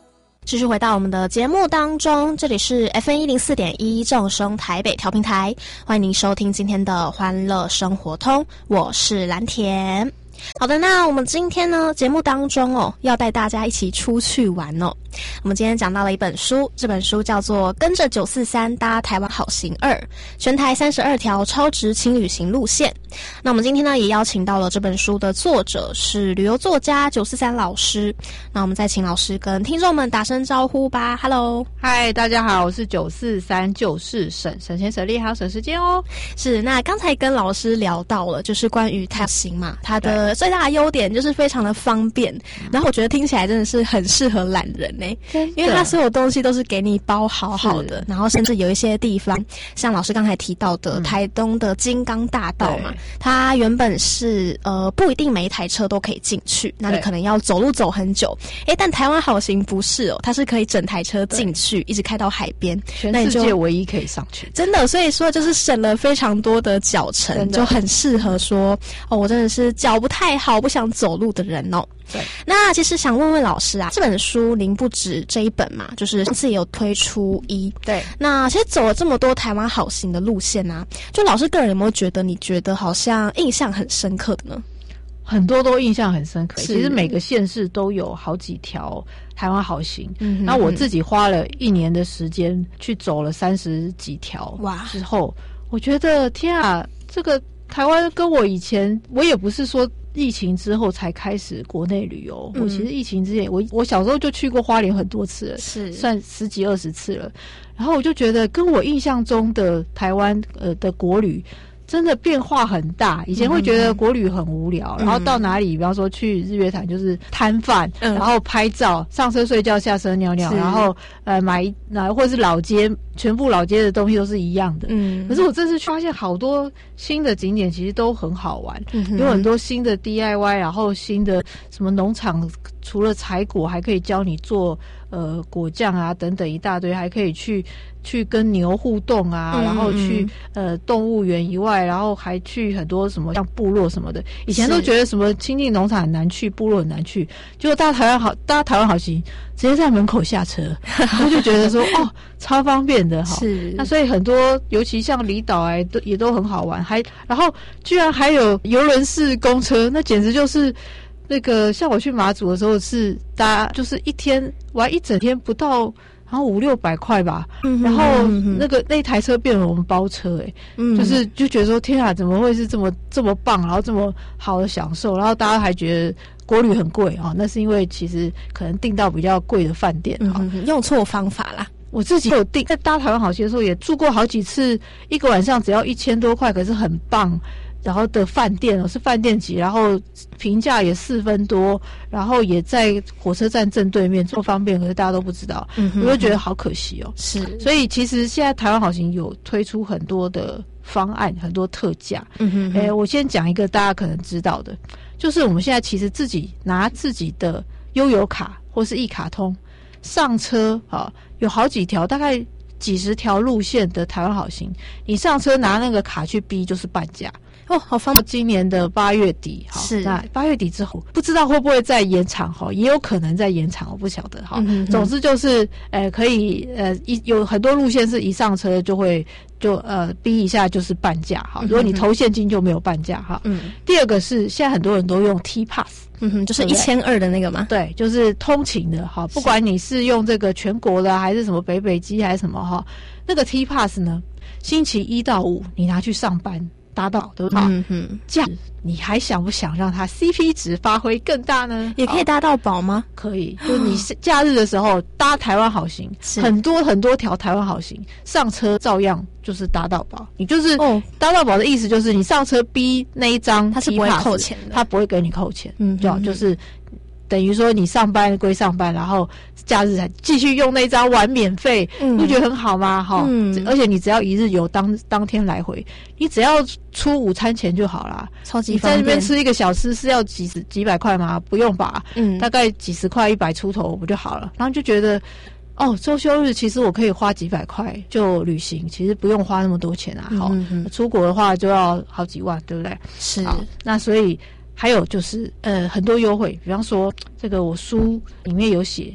继续回到我们的节目当中，这里是 F M 一零四点一正声台北调频台，欢迎您收听今天的欢乐生活通，我是蓝田。好的，那我们今天呢节目当中哦，要带大家一起出去玩哦。我们今天讲到了一本书，这本书叫做《跟着九四三搭台湾好行二》，全台三十二条超值轻旅行路线。那我们今天呢也邀请到了这本书的作者是旅游作家九四三老师。那我们再请老师跟听众们打声招呼吧。Hello， 嗨，大家好，我是九四三，就是省省钱省力还有省时间哦。 是，那刚才跟老师聊到了，就是关于台行嘛，它的最大的优点就是非常的方便，然后我觉得听起来真的是很适合懒人呢、欸，因为它所有东西都是给你包好好的，然后甚至有一些地方，像老师刚才提到的、嗯、台东的金刚大道嘛，它原本是呃不一定每一台车都可以进去，那你可能要走路走很久，哎，但台湾好行不是哦，它是可以整台车进去，一直开到海边， 全世界唯一可以上去， 真的，所以说就是省了非常多的脚程，就很适合说哦，我真的是脚不太好，不想走路的人哦。 对， 那其实想问问老师啊，这本书您不止这一本嘛，就是上次也有推出一， 对， 那其实走了这么多台湾好行的路线啊，就老师个人有没有觉得你觉得好像印象很深刻的呢？ 很多都印象很深刻，其实每个县市都有好几条台湾好行，嗯，那我自己花了一年的时间去走了三十几条，哇！之后我觉得天啊，这个台湾跟我以前，我也不是说疫情之后才开始国内旅游，嗯、我其实疫情之前，我我小时候就去过花莲很多次了， 是算十几二十次了。然后我就觉得跟我印象中的台湾呃的国旅真的变化很大。以前会觉得国旅很无聊，嗯、然后到哪里，比方说去日月潭就是摊贩，嗯、然后拍照，上车睡觉，下车尿尿，然后呃买那或是老街，全部老街的东西都是一样的。嗯，可是我这次发现好多新的景点其实都很好玩，嗯、有很多新的 D I Y， 然后新的什么农场，除了采果还可以教你做呃果酱啊等等一大堆，还可以去去跟牛互动啊，嗯、然后去呃动物园以外，然后还去很多什么像部落什么的。以前都觉得什么亲近农场很难去，部落很难去，结果大台湾好，大台湾好行，直接在门口下车，我就觉得说哦，超方便的哈。是，那所以很多，尤其像离岛哎，都也都很好玩，还然后居然还有邮轮式公车，那简直就是那个像我去马祖的时候是搭，就是一天玩一整天不到，然后五六百块吧，嗯、然后那个那台车变成我们包车哎、欸，嗯、就是就觉得说天啊，怎么会是这么这么棒，然后这么好的享受，然后大家还觉得国旅很贵啊、哦，那是因为其实可能订到比较贵的饭店哈、 嗯，用错方法啦。 我自己有订，在搭台湾好行的时候也住过好几次，一个晚上只要一千多块，可是很棒。然后的饭店哦，是饭店级，然后评价也四分多，然后也在火车站正对面，这么方便，可是大家都不知道，嗯、我就觉得好可惜哦。是，所以其实现在台湾好行有推出很多的方案，很多特价。嗯哼哼，诶，我先讲一个大家可能知道的，就是我们现在其实自己拿自己的悠游卡或是一卡通上车啊，有好几条，大概几十条路线的台湾好行，你上车拿那个卡去逼就是半价。哦，好方便！今年的八月底，哈，是那八月底之后，不知道会不会再延长哈，也有可能再延长，我不晓得哈。嗯、总之就是，呃，可以，呃，一有很多路线是一上车就会就呃逼一下就是半价哈。如果你投现金就没有半价哈。嗯。第二个是现在很多人都用 T Pass， 嗯哼，就是一千二的那个吗？ 对，就是通勤的哈，不管你是用这个全国的还是什么北北基还是什么哈，那个 T Pass 呢，星期一到五你拿去上班。搭到对不对？嗯哼，这样你还想不想让它 C P 值发挥更大呢？ 也可以搭到饱吗？ 可以，就是你假日的时候搭台湾好行，很多很多条台湾好行，上车照样就是搭到饱。你就是哦，搭到饱的意思就是你上车逼那一张， 它是不会扣钱的， 它不会给你扣钱，嗯，就就是。等于说你上班归上班，然后假日还继续用那张玩免费，嗯、不觉得很好吗？哈、嗯，而且你只要一日游当当天来回，你只要出午餐钱就好啦， 超级方便。 你在那边吃一个小吃是要几十几百块吗？不用吧，嗯，大概几十块一百出头不就好了？然后就觉得哦，周休日其实我可以花几百块就旅行，其实不用花那么多钱啊。好、嗯，出国的话就要好几万，对不对？ 是， 那所以。还有就是呃很多优惠，比方说这个我书里面有写，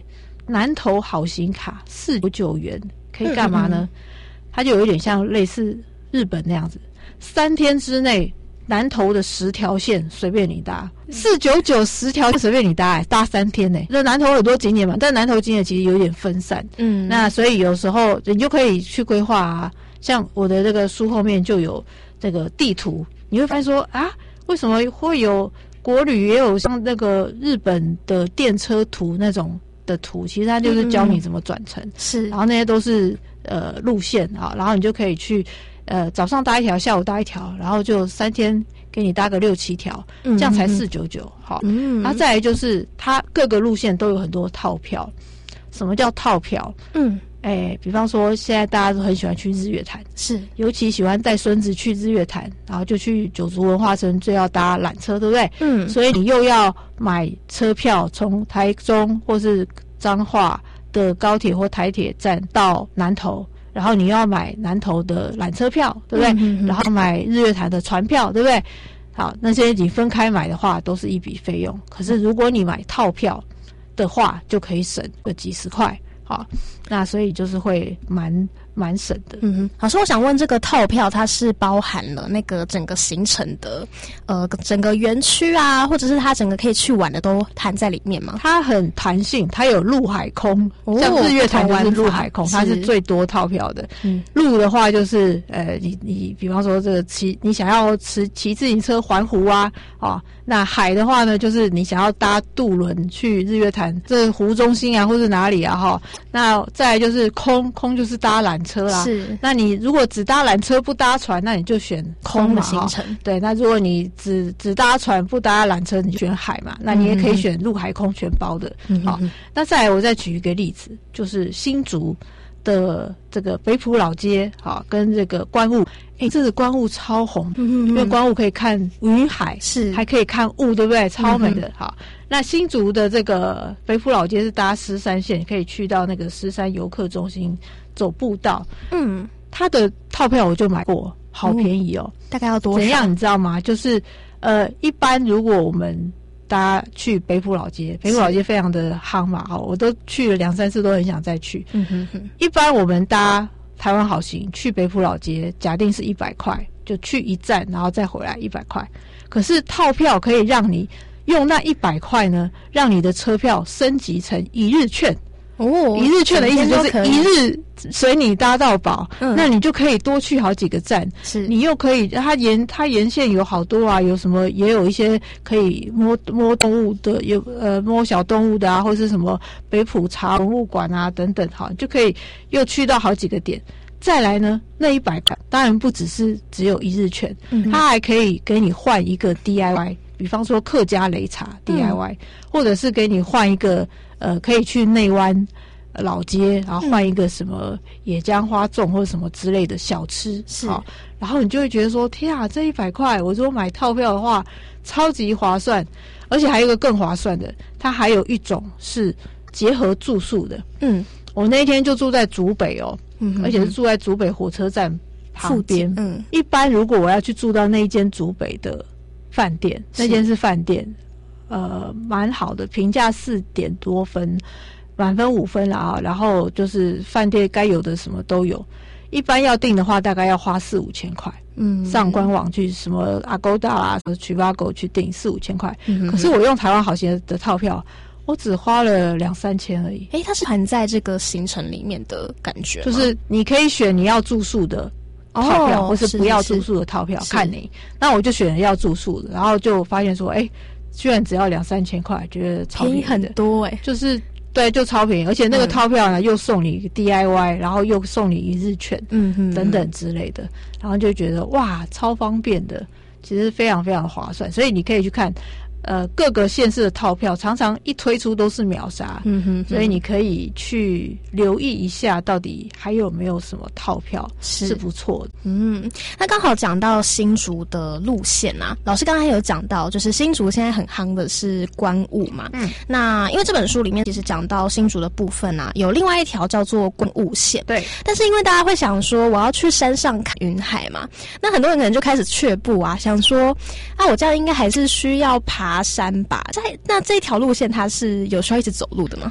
南投好行卡四九九元，可以干嘛呢？嗯嗯嗯，它就有一点像类似日本那样子，三天之内南投的十条线随便你搭，四九九十条随便你搭、欸，搭三天呢、欸。那南投有很多景点嘛，但南投景点其实有点分散，嗯，那所以有时候你就可以去规划啊。像我的这个书后面就有这个地图，你会发现说啊，为什么会有国旅也有像那个日本的电车图那种的图，其实它就是教你怎么转乘，是，然后那些都是呃路线啊，然后你就可以去。呃，早上搭一条，下午搭一条，然后就三天给你搭个六七条，嗯、这样才四九九。好，嗯、然后再来就是它各个路线都有很多套票。什么叫套票？嗯，哎，比方说现在大家都很喜欢去日月潭，是，尤其喜欢带孙子去日月潭，然后就去九族文化村，就要搭缆车，对不对？嗯，所以你又要买车票，从台中或是彰化的高铁或台铁站到南投。然后你要买南投的缆车票，对不对？嗯嗯嗯，然后买日月潭的船票，对不对？好，那些你分开买的话，都是一笔费用。可是如果你买套票的话，就可以省个几十块。好，那所以就是会蛮蛮省的。 嗯哼，老师，我想问，这个套票它是包含了那个整个行程的，呃，整个园区啊，或者是它整个可以去玩的都含在里面吗？ 它很弹性，它有陆海空，哦、像日月潭就是陆海空，它是最多套票的。嗯，陆的话就是呃，你你比方说这个骑，你想要骑骑自行车环湖啊，哦，那海的话呢，就是你想要搭渡轮去日月潭这湖中心啊，或是哪里啊，哈、哦。那再来就是空，空就是搭缆车啦。是，那你如果只搭缆车不搭船，那你就选空的行程。对，那如果你只只搭船不搭缆车，你就选海嘛。那你也可以选陆海空全包的。嗯、好，那再来我再举一个例子，就是新竹的这个北埔老街，好，跟这个观雾。哎，这个观雾超红，嗯、因为观雾可以看云海，是还可以看雾，对不对？超美的。嗯、好，那新竹的这个北埔老街是搭狮山线，可以去到那个狮山游客中心走步道。嗯，它的套票我就买过，好便宜哦。嗯、大概要多少？怎样你知道吗？就是呃，一般如果我们大家去北埔老街，北埔老街非常的夯嘛，哈，我都去了两三次，都很想再去。嗯哼哼。一般我们搭台湾好行去北埔老街，假定是一百块，就去一站，然后再回来一百块。可是套票可以让你用那一百块呢，让你的车票升级成一日券。哦，一日券的意思就是一日随你搭到饱，嗯、那你就可以多去好几个站。是，你又可以，它沿它沿线有好多啊，有什么也有一些可以摸摸动物的，有呃摸小动物的啊，或是什么北埔茶文物馆啊等等，好，就可以又去到好几个点。再来呢，那一百块当然不只是只有一日券，嗯、它还可以给你换一个 D I Y， 比方说客家擂茶 D I Y，、嗯、或者是给你换一个。呃，可以去内湾、呃、老街，然后换一个什么野姜花粽或者什么之类的小吃，是，好，然后你就会觉得说，天啊，这一百块，我如果买套票的话，超级划算，而且还有一个更划算的，它还有一种是结合住宿的，嗯，我那天就住在竹北哦，嗯哼哼，而且是住在竹北火车站旁边，嗯，一般如果我要去住到那一间竹北的饭店，那间是饭店。呃，蛮好的，评价四点多分，满分五分啦啊。然后就是饭店该有的什么都有，一般要订的话，大概要花四五千块。嗯，上官网去什么 Agoda 啦、Trivago 去订四五千块。嗯，可是我用台湾好行的套票，我只花了两三千而已。 诶，它是含在这个行程里面的感觉吗？ 就是你可以选你要住宿的套票，哦、或是不要住宿的套票，看你。那我就选了要住宿的，然后就发现说，诶。居然只要两三千块，觉得超便宜的， 便宜很多哎、欸， 就是对，就超便宜，而且那个套票呢、嗯、又送你 D I Y， 然后又送你一日券，嗯嗯等等之类的，然后就觉得哇，超方便的，其实非常非常划算，所以你可以去看。呃，各个县市的套票常常一推出都是秒杀，嗯哼哼，所以你可以去留意一下，到底还有没有什么套票是, 是不错的。 嗯，那刚好讲到新竹的路线啊，老师刚才有讲到，就是新竹现在很夯的是观雾嘛，嗯，那因为这本书里面其实讲到新竹的部分啊，有另外一条叫做观雾线，对，但是因为大家会想说我要去山上看云海嘛，那很多人可能就开始却步啊，想说啊，我这样应该还是需要爬。爬山吧，在那这一条路线它是有需要一直走路的吗？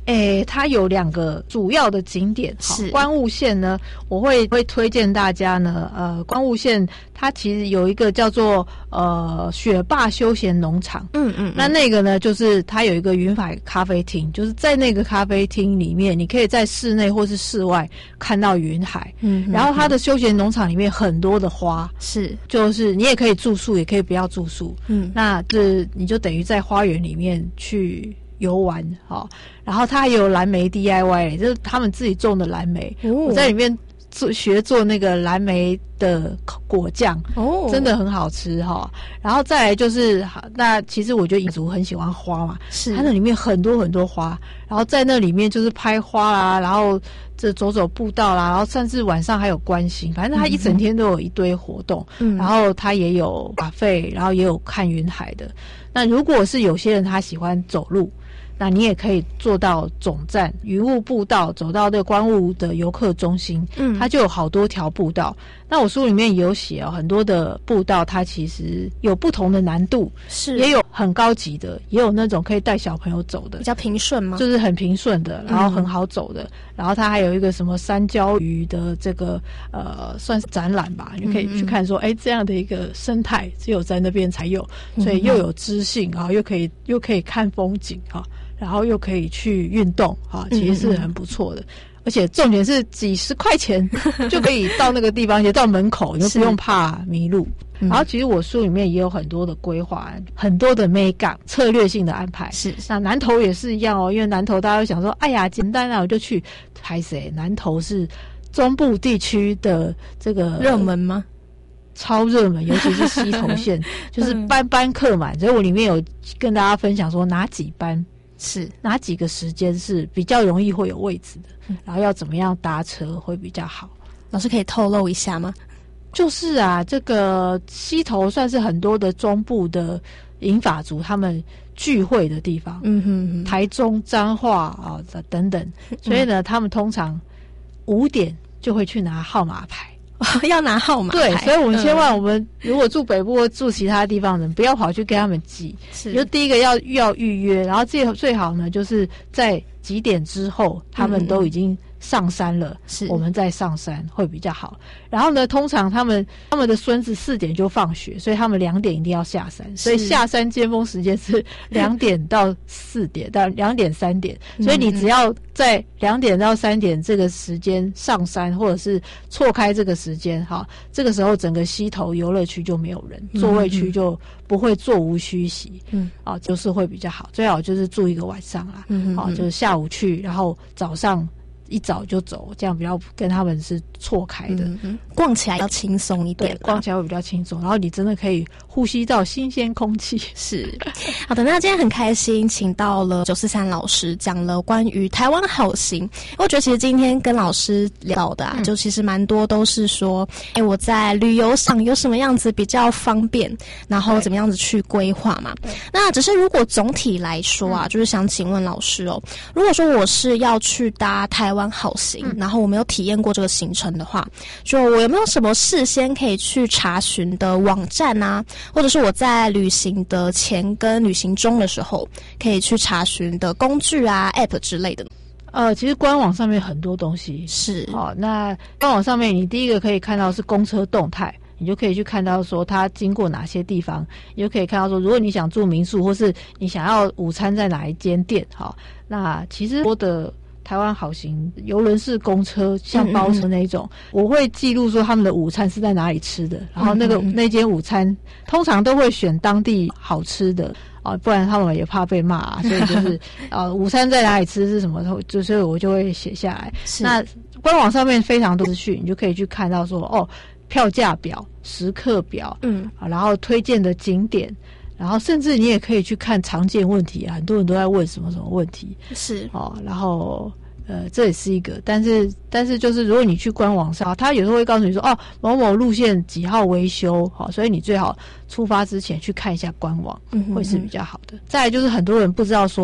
诶，它有两个主要的景点， 是观雾线呢，我会会推荐大家呢，呃，观雾线它其实有一个叫做呃雪霸休闲农场， 嗯嗯， 那那个呢，就是它有一个云海咖啡厅，就是在那个咖啡厅里面，你可以在室内或是室外看到云海， 嗯， 然后它的休闲农场里面很多的花， 是， 就是你也可以住宿，也可以不要住宿， 嗯， 那这你就等于在花园里面去游玩，哈，然后它还有蓝莓 D I Y， 就是他们自己种的蓝莓， 哦、 我在里面做学做那个蓝莓的果酱， 哦， 真的很好吃哈。然后再来就是，那其实我觉得彝族很喜欢花嘛， 是它那里面很多很多花，然后在那里面就是拍花啦，然后这走走步道啦，然后甚至晚上还有观星，反正它一整天都有一堆活动， 嗯， 然后它也有buffet，然后也有看云海的。那如果是有些人他喜欢走路，那你也可以坐到总站云雾步道，走到这个观雾的游客中心， 嗯， 它就有好多条步道。那我书里面也有写哦，很多的步道它其实有不同的难度， 是也有很高级的，也有那种可以带小朋友走的， 比较平顺吗？ 就是很平顺的，然后很好走的。嗯、然后它还有一个什么山椒鱼的这个呃，算是展览吧，你可以去看说，哎、嗯嗯，这样的一个生态只有在那边才有，所以又有知性啊，又可以又可以看风景啊。然后又可以去运动啊，其实是很不错的，嗯嗯嗯，而且重点是几十块钱就可以到那个地方，也到门口，你就不用怕迷路。然后其实我书里面也有很多的规划，很多的美感策略性的安排。 是， 那南投也是一样哦，因为南投大家会想说，哎呀，简单啊，我就去。拍谁？南投是中部地区的这个热门吗？ 超热门，尤其是溪头线，就是班班客满。所以我里面有跟大家分享说哪几班。 是哪几个时间是比较容易会有位置的，嗯、然后要怎么样搭车会比较好？ 老师可以透露一下吗？ 就是啊，这个溪头算是很多的中部的银发族他们聚会的地方， 嗯哼哼， 台中、彰化啊等等，所以呢，嗯、他们通常五点就会去拿号码牌。 要拿号码牌， 对，所以我们千万，我们如果住北部或住其他地方的人，不要跑去跟他们挤。 是， 就第一个要要预约，然后最最好呢，就是在几点之后，他们都已经上山了， 是、嗯， 我们再上山会比较好。然后呢，通常他们他们的孙子四点就放学，所以他们两点一定要下山，所以下山尖峰时间是两点到四点到两点三点，所以你只要在两点到三点这个时间上山，或者是错开这个时间，哈，这个时候整个溪头游乐区就没有人，座位区就不会座无虚席， 嗯， 啊，就是会比较好。最好就是住一个晚上啦， 嗯， 啊，就是下午去，然后早上一早就走，这样比较跟他们是错开的， 嗯嗯，逛起来要轻松一点， 对，逛起来会比较轻松，然后你真的可以呼吸到新鲜空气。 是，好的，那今天很开心，请到了九四三老师讲了关于台湾好行。我觉得其实今天跟老师聊的啊，嗯、就其实蛮多都是说，哎，我在旅游上有什么样子比较方便，然后怎么样子去规划嘛。那只是如果总体来说啊，嗯、就是想请问老师哦，如果说我是要去搭台湾好行，嗯、然后我没有体验过这个行程的话，就我有没有什么事先可以去查询的网站啊，或者是我在旅行的前跟旅行中的时候可以去查询的工具啊 App 之类的？ 呃，其实官网上面很多东西是好、哦，那官网上面你第一个可以看到是公车动态，你就可以去看到说它经过哪些地方，你就可以看到说，如果你想住民宿，或是你想要午餐在哪一间店，好、哦，那其实多的台湾好行邮轮式公车，像包车那一种，嗯嗯，我会记录说他们的午餐是在哪里吃的，然后那个嗯嗯那间午餐通常都会选当地好吃的啊，不然他们也怕被骂、啊，所以就是啊，午餐在哪里吃是什么，就所以我就会写下来。那官网上面非常多资讯，你就可以去看到说哦，票价表、时刻表， 嗯， 啊，然后推荐的景点。然后甚至你也可以去看常见问题啊，很多人都在问什么什么问题， 是哦，然后呃这也是一个，但是但是就是如果你去官网上，他有时候会告诉你说哦某某路线几号维修，好、哦，所以你最好出发之前去看一下官网， 嗯哼哼会是比较好的。再来就是很多人不知道说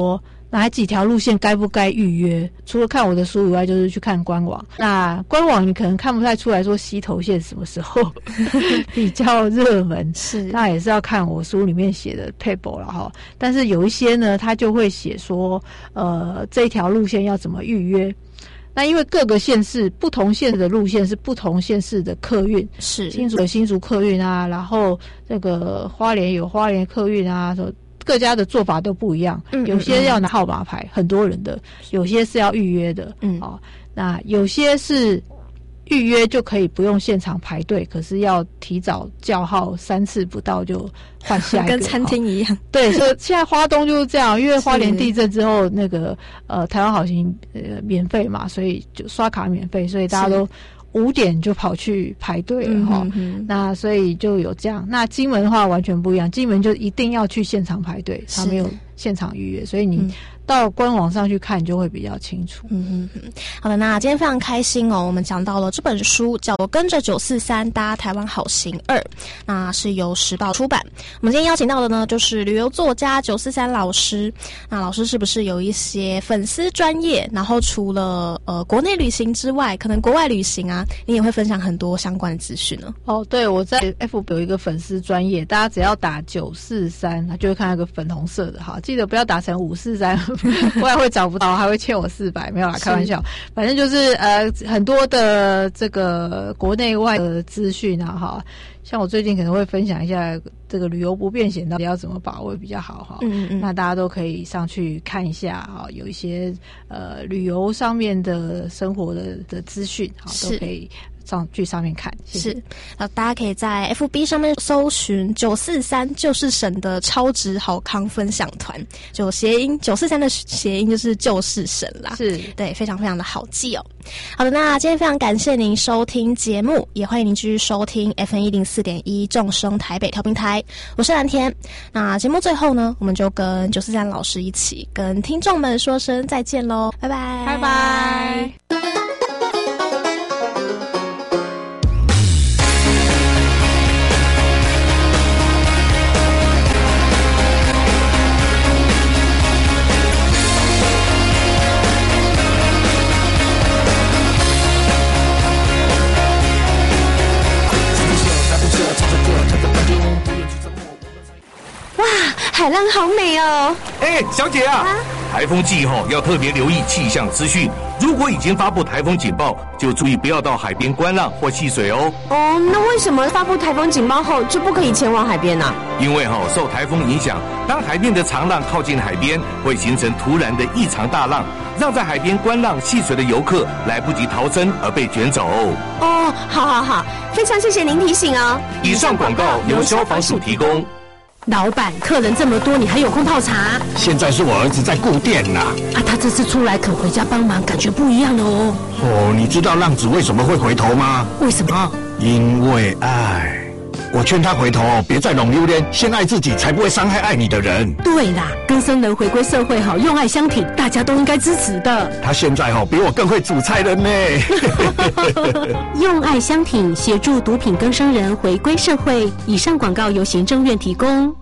哪几条路线该不该预约？除了看我的书以外，就是去看官网。那官网你可能看不太出来说溪头线什么时候比较热门， 是那也是要看我书里面写的 table 了哈。但是有一些呢，它就会写说，呃，这一条路线要怎么预约。那因为各个县市不同县的路线是不同县市的客运， 是新竹有新竹客运啊，然后这个花莲有花莲客运啊，各家的做法都不一样， 嗯嗯嗯有些要拿号码牌，很多人的，有些是要预约的， 嗯哦，那有些是预约就可以不用现场排队，可是要提早叫号三次不到就换下一个， 跟餐厅一样。 对，所以现在花东就是这样，因为花莲地震之后，那个呃台湾好行呃免费嘛，所以就刷卡免费，所以大家都五点就跑去排队了哈、嗯嗯。那所以就有这样。那金门的话完全不一样，金门就一定要去现场排队，它没有现场预约，所以你到官网上去看就会比较清楚。 嗯嗯嗯。好的，那今天非常开心哦，我们讲到了这本书叫做《跟着九四三搭台湾好行二》，那是由时报出版。我们今天邀请到的呢，就是旅游作家九四三老师。那老师是不是有一些粉丝专业？然后除了呃国内旅行之外，可能国外旅行啊，你也会分享很多相关的资讯呢？ 哦，对，我在 F B 有一个粉丝专业，大家只要打九四三，他就会看到一个粉红色的哈，记得不要打成五四三。不然会找不到，还会欠我四百，没有啦，开玩笑。反正就是呃很多的这个国内外的资讯啊，哈，像我最近可能会分享一下这个旅游不便险到底要怎么把握比较好哈。嗯嗯。那大家都可以上去看一下啊，有一些呃旅游上面的生活的的资讯，好，都可以上去上面看。谢谢。 是，那大家可以在 F B 上面搜寻九四三就是神的超值好康分享团，就谐音九四三的谐音就是就是神啦。 是， 对，非常非常的好记哦。好的，那今天非常感谢您收听节目，也欢迎您继续收听 F M 一零四点一众生台北调频台，我是蓝田。那节目最后呢，我们就跟九四三老师一起跟听众们说声再见喽，拜拜， 拜拜。 海浪好美哦！ 哎，小姐啊，啊台风季后要特别留意气象资讯。如果已经发布台风警报，就注意不要到海边观浪或戏水哦。 哦，那为什么发布台风警报后就不可以前往海边呢、啊？ 因为哈、哦，受台风影响，当海面的长浪靠近海边，会形成突然的异常大浪，让在海边观浪戏水的游客来不及逃生而被卷走。 哦，好好好，非常谢谢您提醒哦。 以上广告由消防署提供。 老板，客人这么多，你还有空泡茶？ 现在是我儿子在顾店呐。 啊，他这次出来肯回家帮忙，感觉不一样了哦。 哦，你知道浪子为什么会回头吗？ 为什么？ 因为爱。我劝他回头，别再弄榴莲，先爱自己，才不会伤害爱你的人。 对啦，更生人回归社会好，用爱相挺，大家都应该支持的。 他现在哦，比我更会煮菜了呢。 用爱相挺，协助毒品更生人回归社会。以上广告由行政院提供。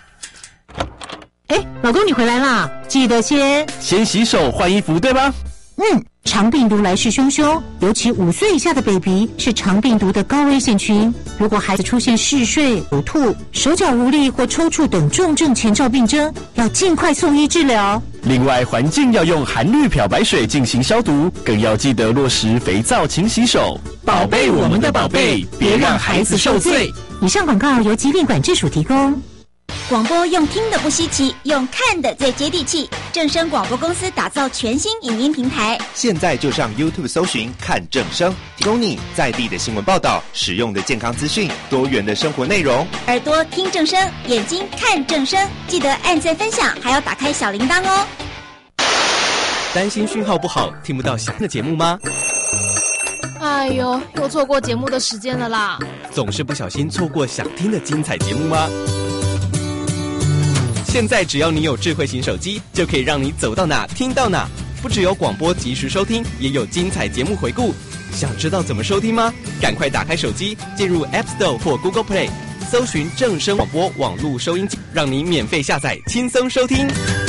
哎，老公，你回来啦！记得先先洗手换衣服，对吧？ 嗯，肠病毒来势汹汹，尤其五岁以下的 baby 是肠病毒的高危险群。如果孩子出现嗜睡、呕吐、手脚无力或抽搐等重症前兆病征，要尽快送医治疗。 另外，环境要用含氯漂白水进行消毒，更要记得落实肥皂勤洗手。宝贝，我们的宝贝，别让孩子受罪。 以上广告由疾病管制署提供。 广播用听的不稀奇，用看的最接地气。正声广播公司打造全新影音平台， 现在就上 YouTube 搜寻看正声，提供你在地的新闻报道、实用的健康资讯、多元的生活内容。 耳朵听正声，眼睛看正声，记得按赞分享，还要打开小铃铛哦。 担心讯号不好，听不到想听的节目吗？ 哎呦，又错过节目的时间了啦！ 总是不小心错过想听的精彩节目吗？现在只要你有智慧型手机，就可以让你走到哪听到哪。不只有广播及时收听，也有精彩节目回顾。想知道怎么收听吗？赶快打开手机，进入 App Store 或 Google Play， 搜寻正声广播网络收音机，让你免费下载，轻松收听。